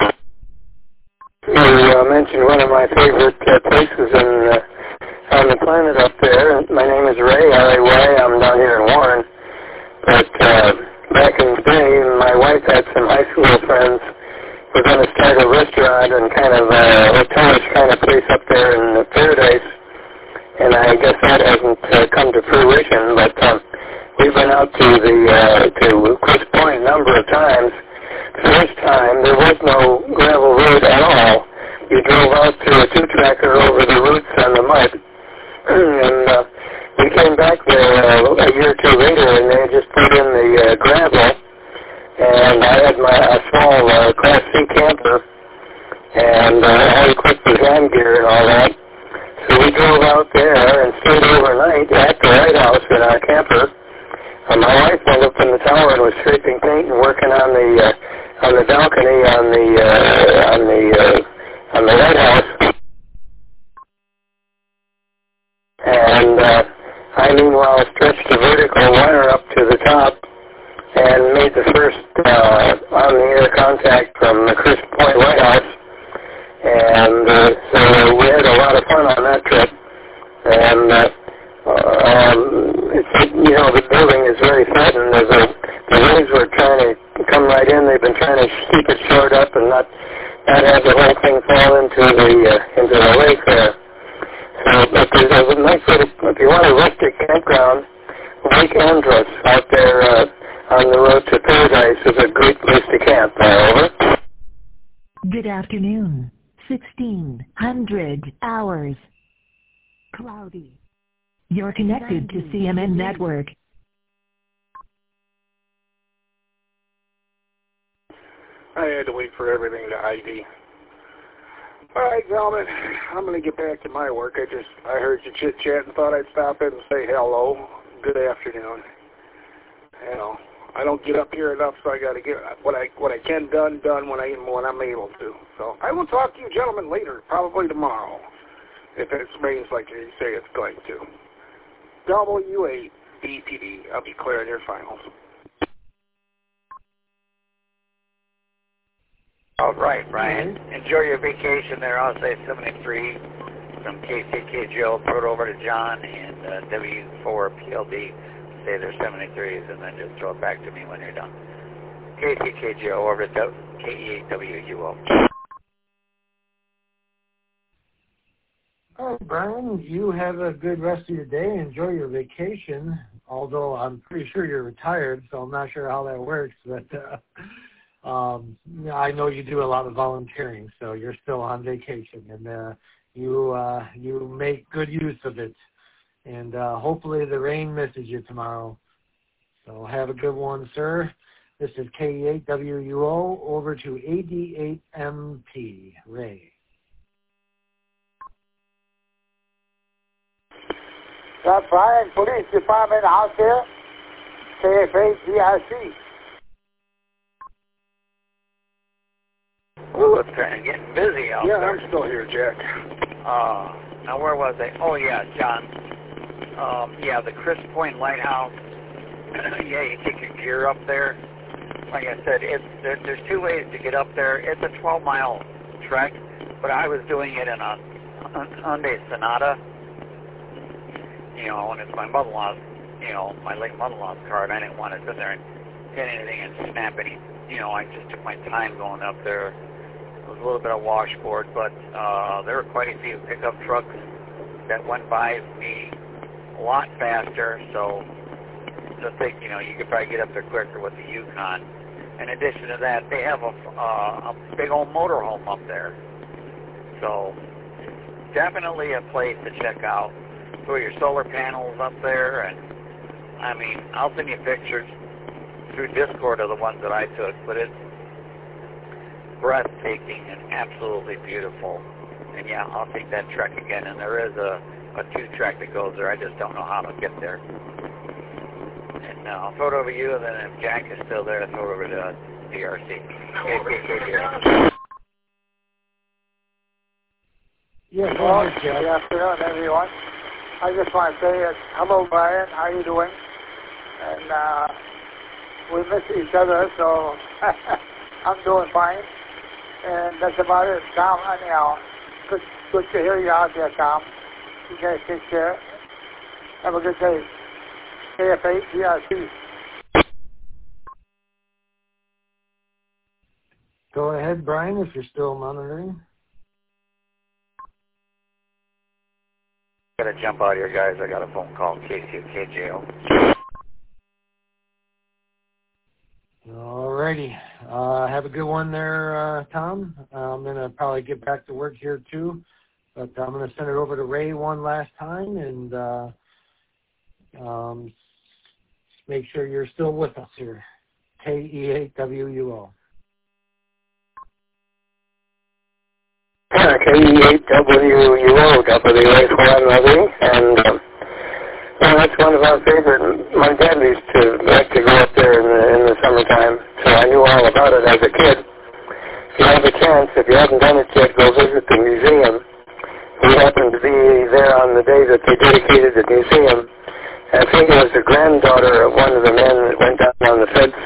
one of my favorite places on the planet up there. My name is Ray, R-A-Y. I'm down here in Warren. But back in the day, my wife had some high school friends. We're going to start a restaurant and kind of a hotelish kind of place up there in Paradise. And I guess that hasn't come to fruition, but we've been out to Chris Point a number of times. First time, there was no gravel road at all. You drove out to a two-tracker over the roots on the mud. And we came back there a year or two later, and they just put in the gravel. And I had a small Class C camper, and all equipped with hand gear and all that. So we drove out there and stayed overnight at the lighthouse in our camper. My wife went up in the tower and was scraping paint and working on the balcony on the lighthouse. And I meanwhile stretched the vertical wire up to the top and made the first on-the-air contact from the Chris Point Lighthouse. And so we had a lot of fun on that trip. And the building is very threatened. The waves were trying to come right in. They've been trying to keep it shored up and not have the whole thing fall into the lake there. So, but there's a nice little, if you want a rustic campground, Lake Andros out there on the road to Paradise is a great place to camp. Over. Good afternoon. 1600 hours. Cloudy. You're connected to CMN 90. Network. I had to wait for everything to ID. All right, gentlemen, I'm going to get back to my work. I heard you chit-chat and thought I'd stop in and say hello. Good afternoon. You know, I don't get up here enough, so I got to get what I can done when I'm able to. So I will talk to you gentlemen later, probably tomorrow, if it remains like you say it's going to. W8 BPD. I'll be clearing your finals. All right, Brian. Enjoy your vacation there. I'll say 73 from KCKGO. Throw it over to John and W4PLD. Say they're 73s, and then just throw it back to me when you're done. KCKGO over to KE8WUO. All right, Brian, you have a good rest of your day. Enjoy your vacation, although I'm pretty sure you're retired, so I'm not sure how that works. But I know you do a lot of volunteering, so you're still on vacation, and you make good use of it. And hopefully the rain misses you tomorrow. So have a good one, sir. This is KE8WUO over to AD8MP, Ray. That's Brian, Police Department out there, KFA-GRC. Ooh, it's kind of getting busy out there. Yeah, I'm still here, Jack. Now where was I? Oh, yeah, John. Yeah, the Chris Point Lighthouse. Yeah, you take your gear up there. Like I said, there's two ways to get up there. It's a 12-mile trek, but I was doing it in a Hyundai Sonata. You know, and it's my mother-in-law's, you know, my late mother-in-law's car, and I didn't want to sit there and hit anything and snap any. You know, I just took my time going up there. It was a little bit of washboard, but there were quite a few pickup trucks that went by me a lot faster, so I think, you know, you could probably get up there quicker with the Yukon. In addition to that, they have a big old motorhome up there. So definitely a place to check out. Throw your solar panels up there, and I mean, I'll send you pictures through Discord of the ones that I took, but it's breathtaking and absolutely beautiful. And yeah, I'll take that trek again, and there is a 2-track that goes there. I just don't know how to get there. And I'll throw it over to you, and then if Jack is still there, I'll throw it over to DRC. Yeah, go ahead, Jack. Good afternoon, everyone. I just want to say hello, Brian. How are you doing? And we miss each other, so I'm doing fine. And that's about it. Tom, anyhow, good to hear you out there, Tom. You guys take care. Have a good day. KFA-GRC. Go ahead, Brian, if you're still monitoring. I gotta jump out here, guys. I got a phone call. KCKGO. Alrighty. Have a good one there, Tom. I'm going to probably get back to work here too, but I'm going to send it over to Ray one last time and make sure you're still with us here. KE8WUO. KE8WUO, W8-4MLD, and that's one of our favorite. My dad used to like to go up there in the summertime, so I knew all about it as a kid. If you have a chance, if you haven't done it yet, go visit the museum. We happened to be there on the day that they dedicated the museum. I think it was the granddaughter of one of the men that went down on the fence.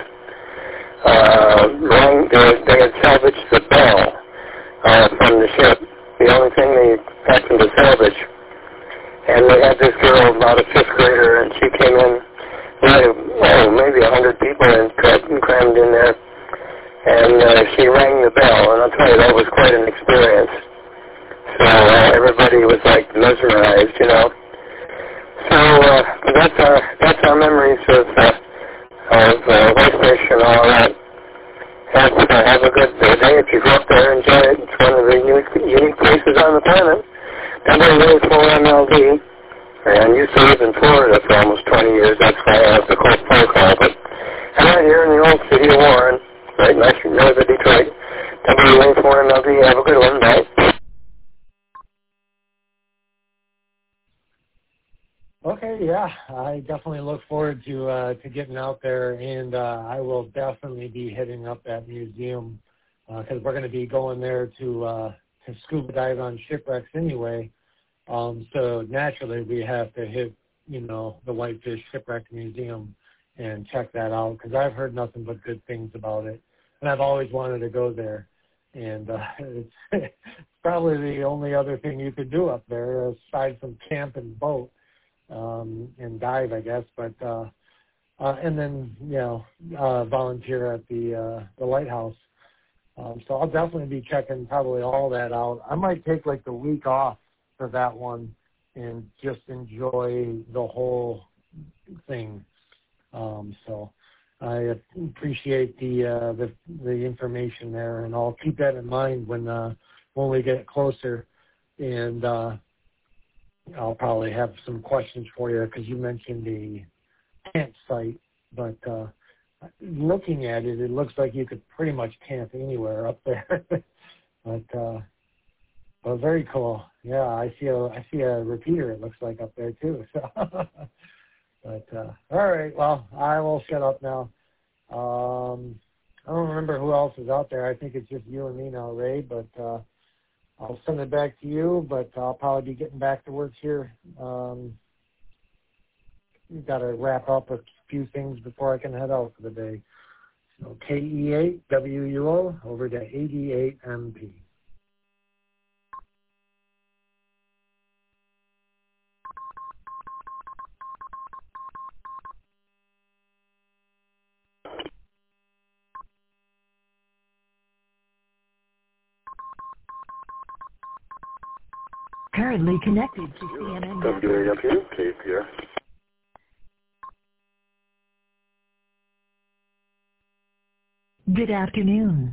They had salvaged the bell from the ship, the only thing they happened to salvage. And they had this girl, about a 5th grader, and she came in, maybe 100 people crammed in there. And she rang the bell, and I'll tell you, that was quite an experience. So everybody was like mesmerized, you know. So that's our memories of Whitefish and all that. Have a good day if you go up there and enjoy it. It's one of the unique places on the planet. W8-4MLD. And used to live in Florida for almost 20 years. That's why I have the close phone call. But I'm right here in the old city of Warren. Right, nice from north of Detroit. WA4MLD, have a good one. Bye. Okay, yeah, I definitely look forward to getting out there, and I will definitely be hitting up that museum because we're going to be going there to scuba dive on shipwrecks anyway. So naturally, we have to hit, the Whitefish Shipwreck Museum and check that out because I've heard nothing but good things about it, and I've always wanted to go there. And it's probably the only other thing you could do up there aside from camp and boat. And dive, I guess, but and then volunteer at the lighthouse. So I'll definitely be checking probably all that out. I might take like the week off for that one and just enjoy the whole thing. So I appreciate the information there, and I'll keep that in mind when we get closer. And I'll probably have some questions for you because you mentioned the campsite, but looking at it, it looks like you could pretty much camp anywhere up there. but very cool. Yeah, I see a repeater. It looks like up there too. So, but all right. Well, I will shut up now. I don't remember who else is out there. I think it's just you and me now, Ray. But I'll send it back to you, but I'll probably be getting back to work here. We've got to wrap up a few things before I can head out for the day. So KE8WUO over to 88MP. Currently connected to CNN. WAFU, KPR. Good afternoon.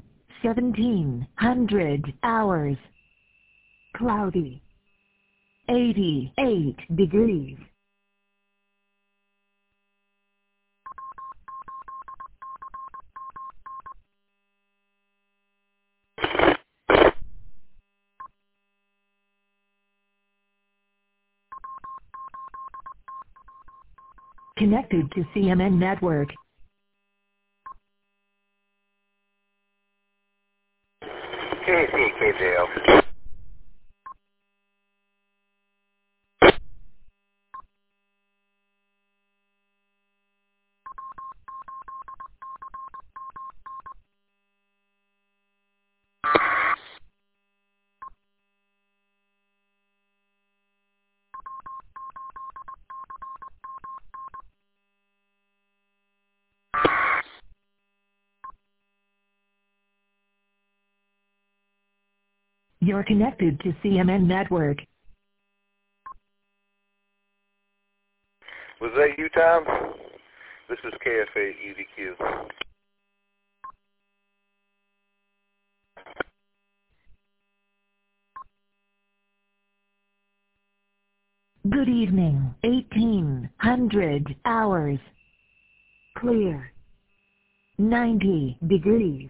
1700 hours. Cloudy. 88 degrees. Connected to CNN Network. KCKJO. You're connected to CNN Network. Was that you, Tom? This is KF8EDQ. Good evening. 1800 hours. Clear. 90 degrees.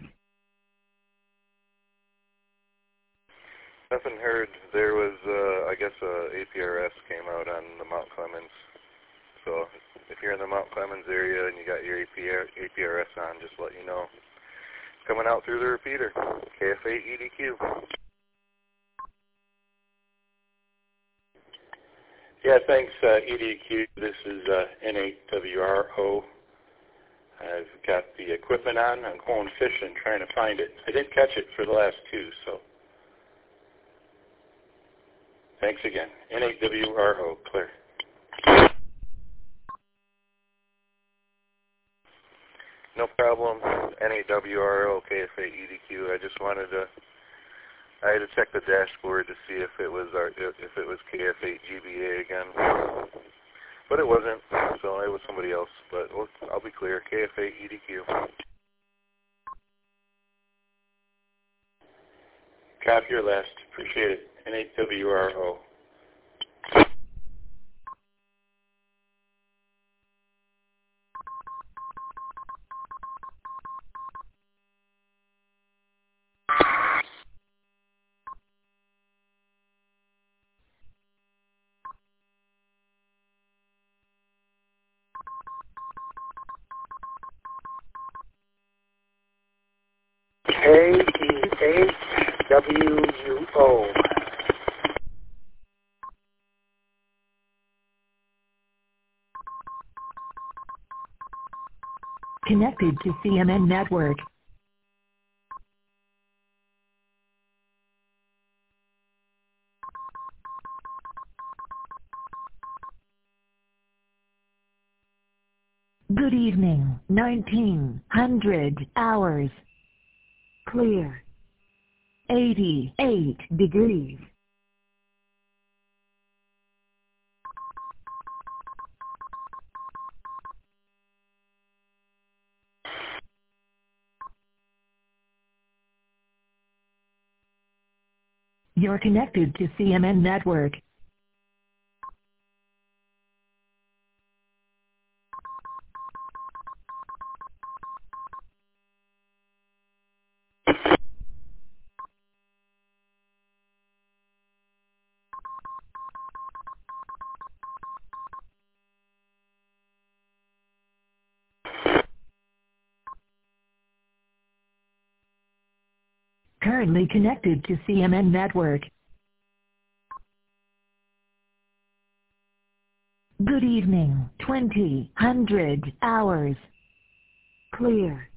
Nothing heard. There was, I guess, APRS came out on the Mount Clemens. So if you're in the Mount Clemens area and you got your APRS on, just let you know. Coming out through the repeater. KF8EDQ. Yeah, thanks, EDQ. This is N8WRO. I've got the equipment on. I'm going fishing, trying to find it. I didn't catch it for the last two, so thanks again. N8WRO, clear. No problem. N8WRO, KF8EDQ. I just wanted to. I had to check the dashboard to see if it was KF8GBA again, but it wasn't. So it was somebody else. But I'll be clear. KF8EDQ. Copy your last. Appreciate it. N8WRO. KE8WUO. Connected to CMN Network. Good evening, 1900 hours. Clear. 88 degrees. You're connected to CMN Network. Currently connected to CMN Network. Good evening, 2000 hours. Clear.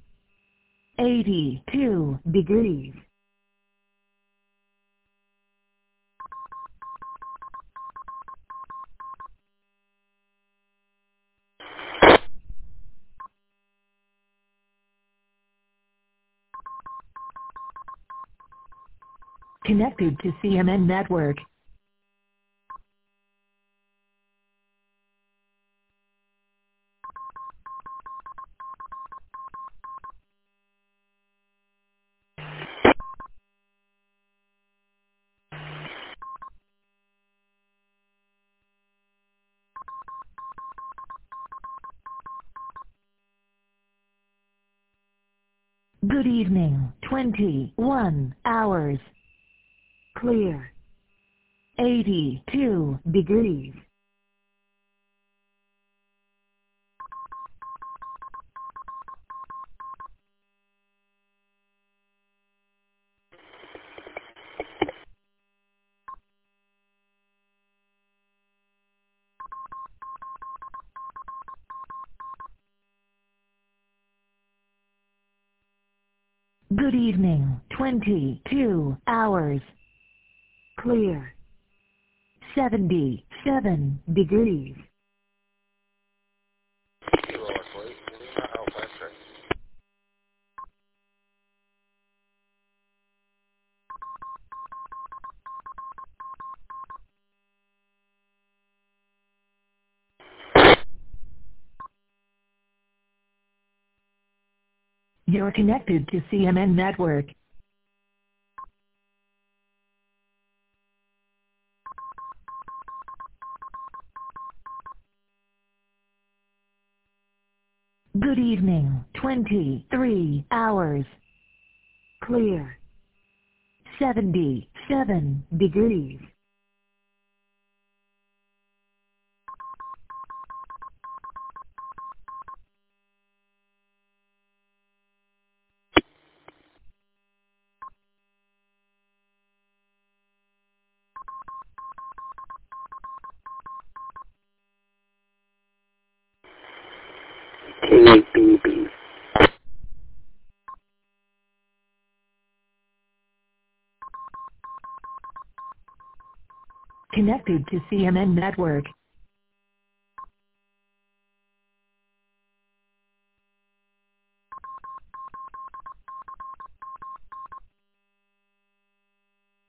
82 degrees. Connected to CMN Network. Good evening, 21 hours. Clear. 82 degrees. Good evening, 22 hours. Clear. 77 degrees. You're connected to CMN Network. Good evening, 23 hours. Clear. 77 degrees. KBB. Connected to CMN Network.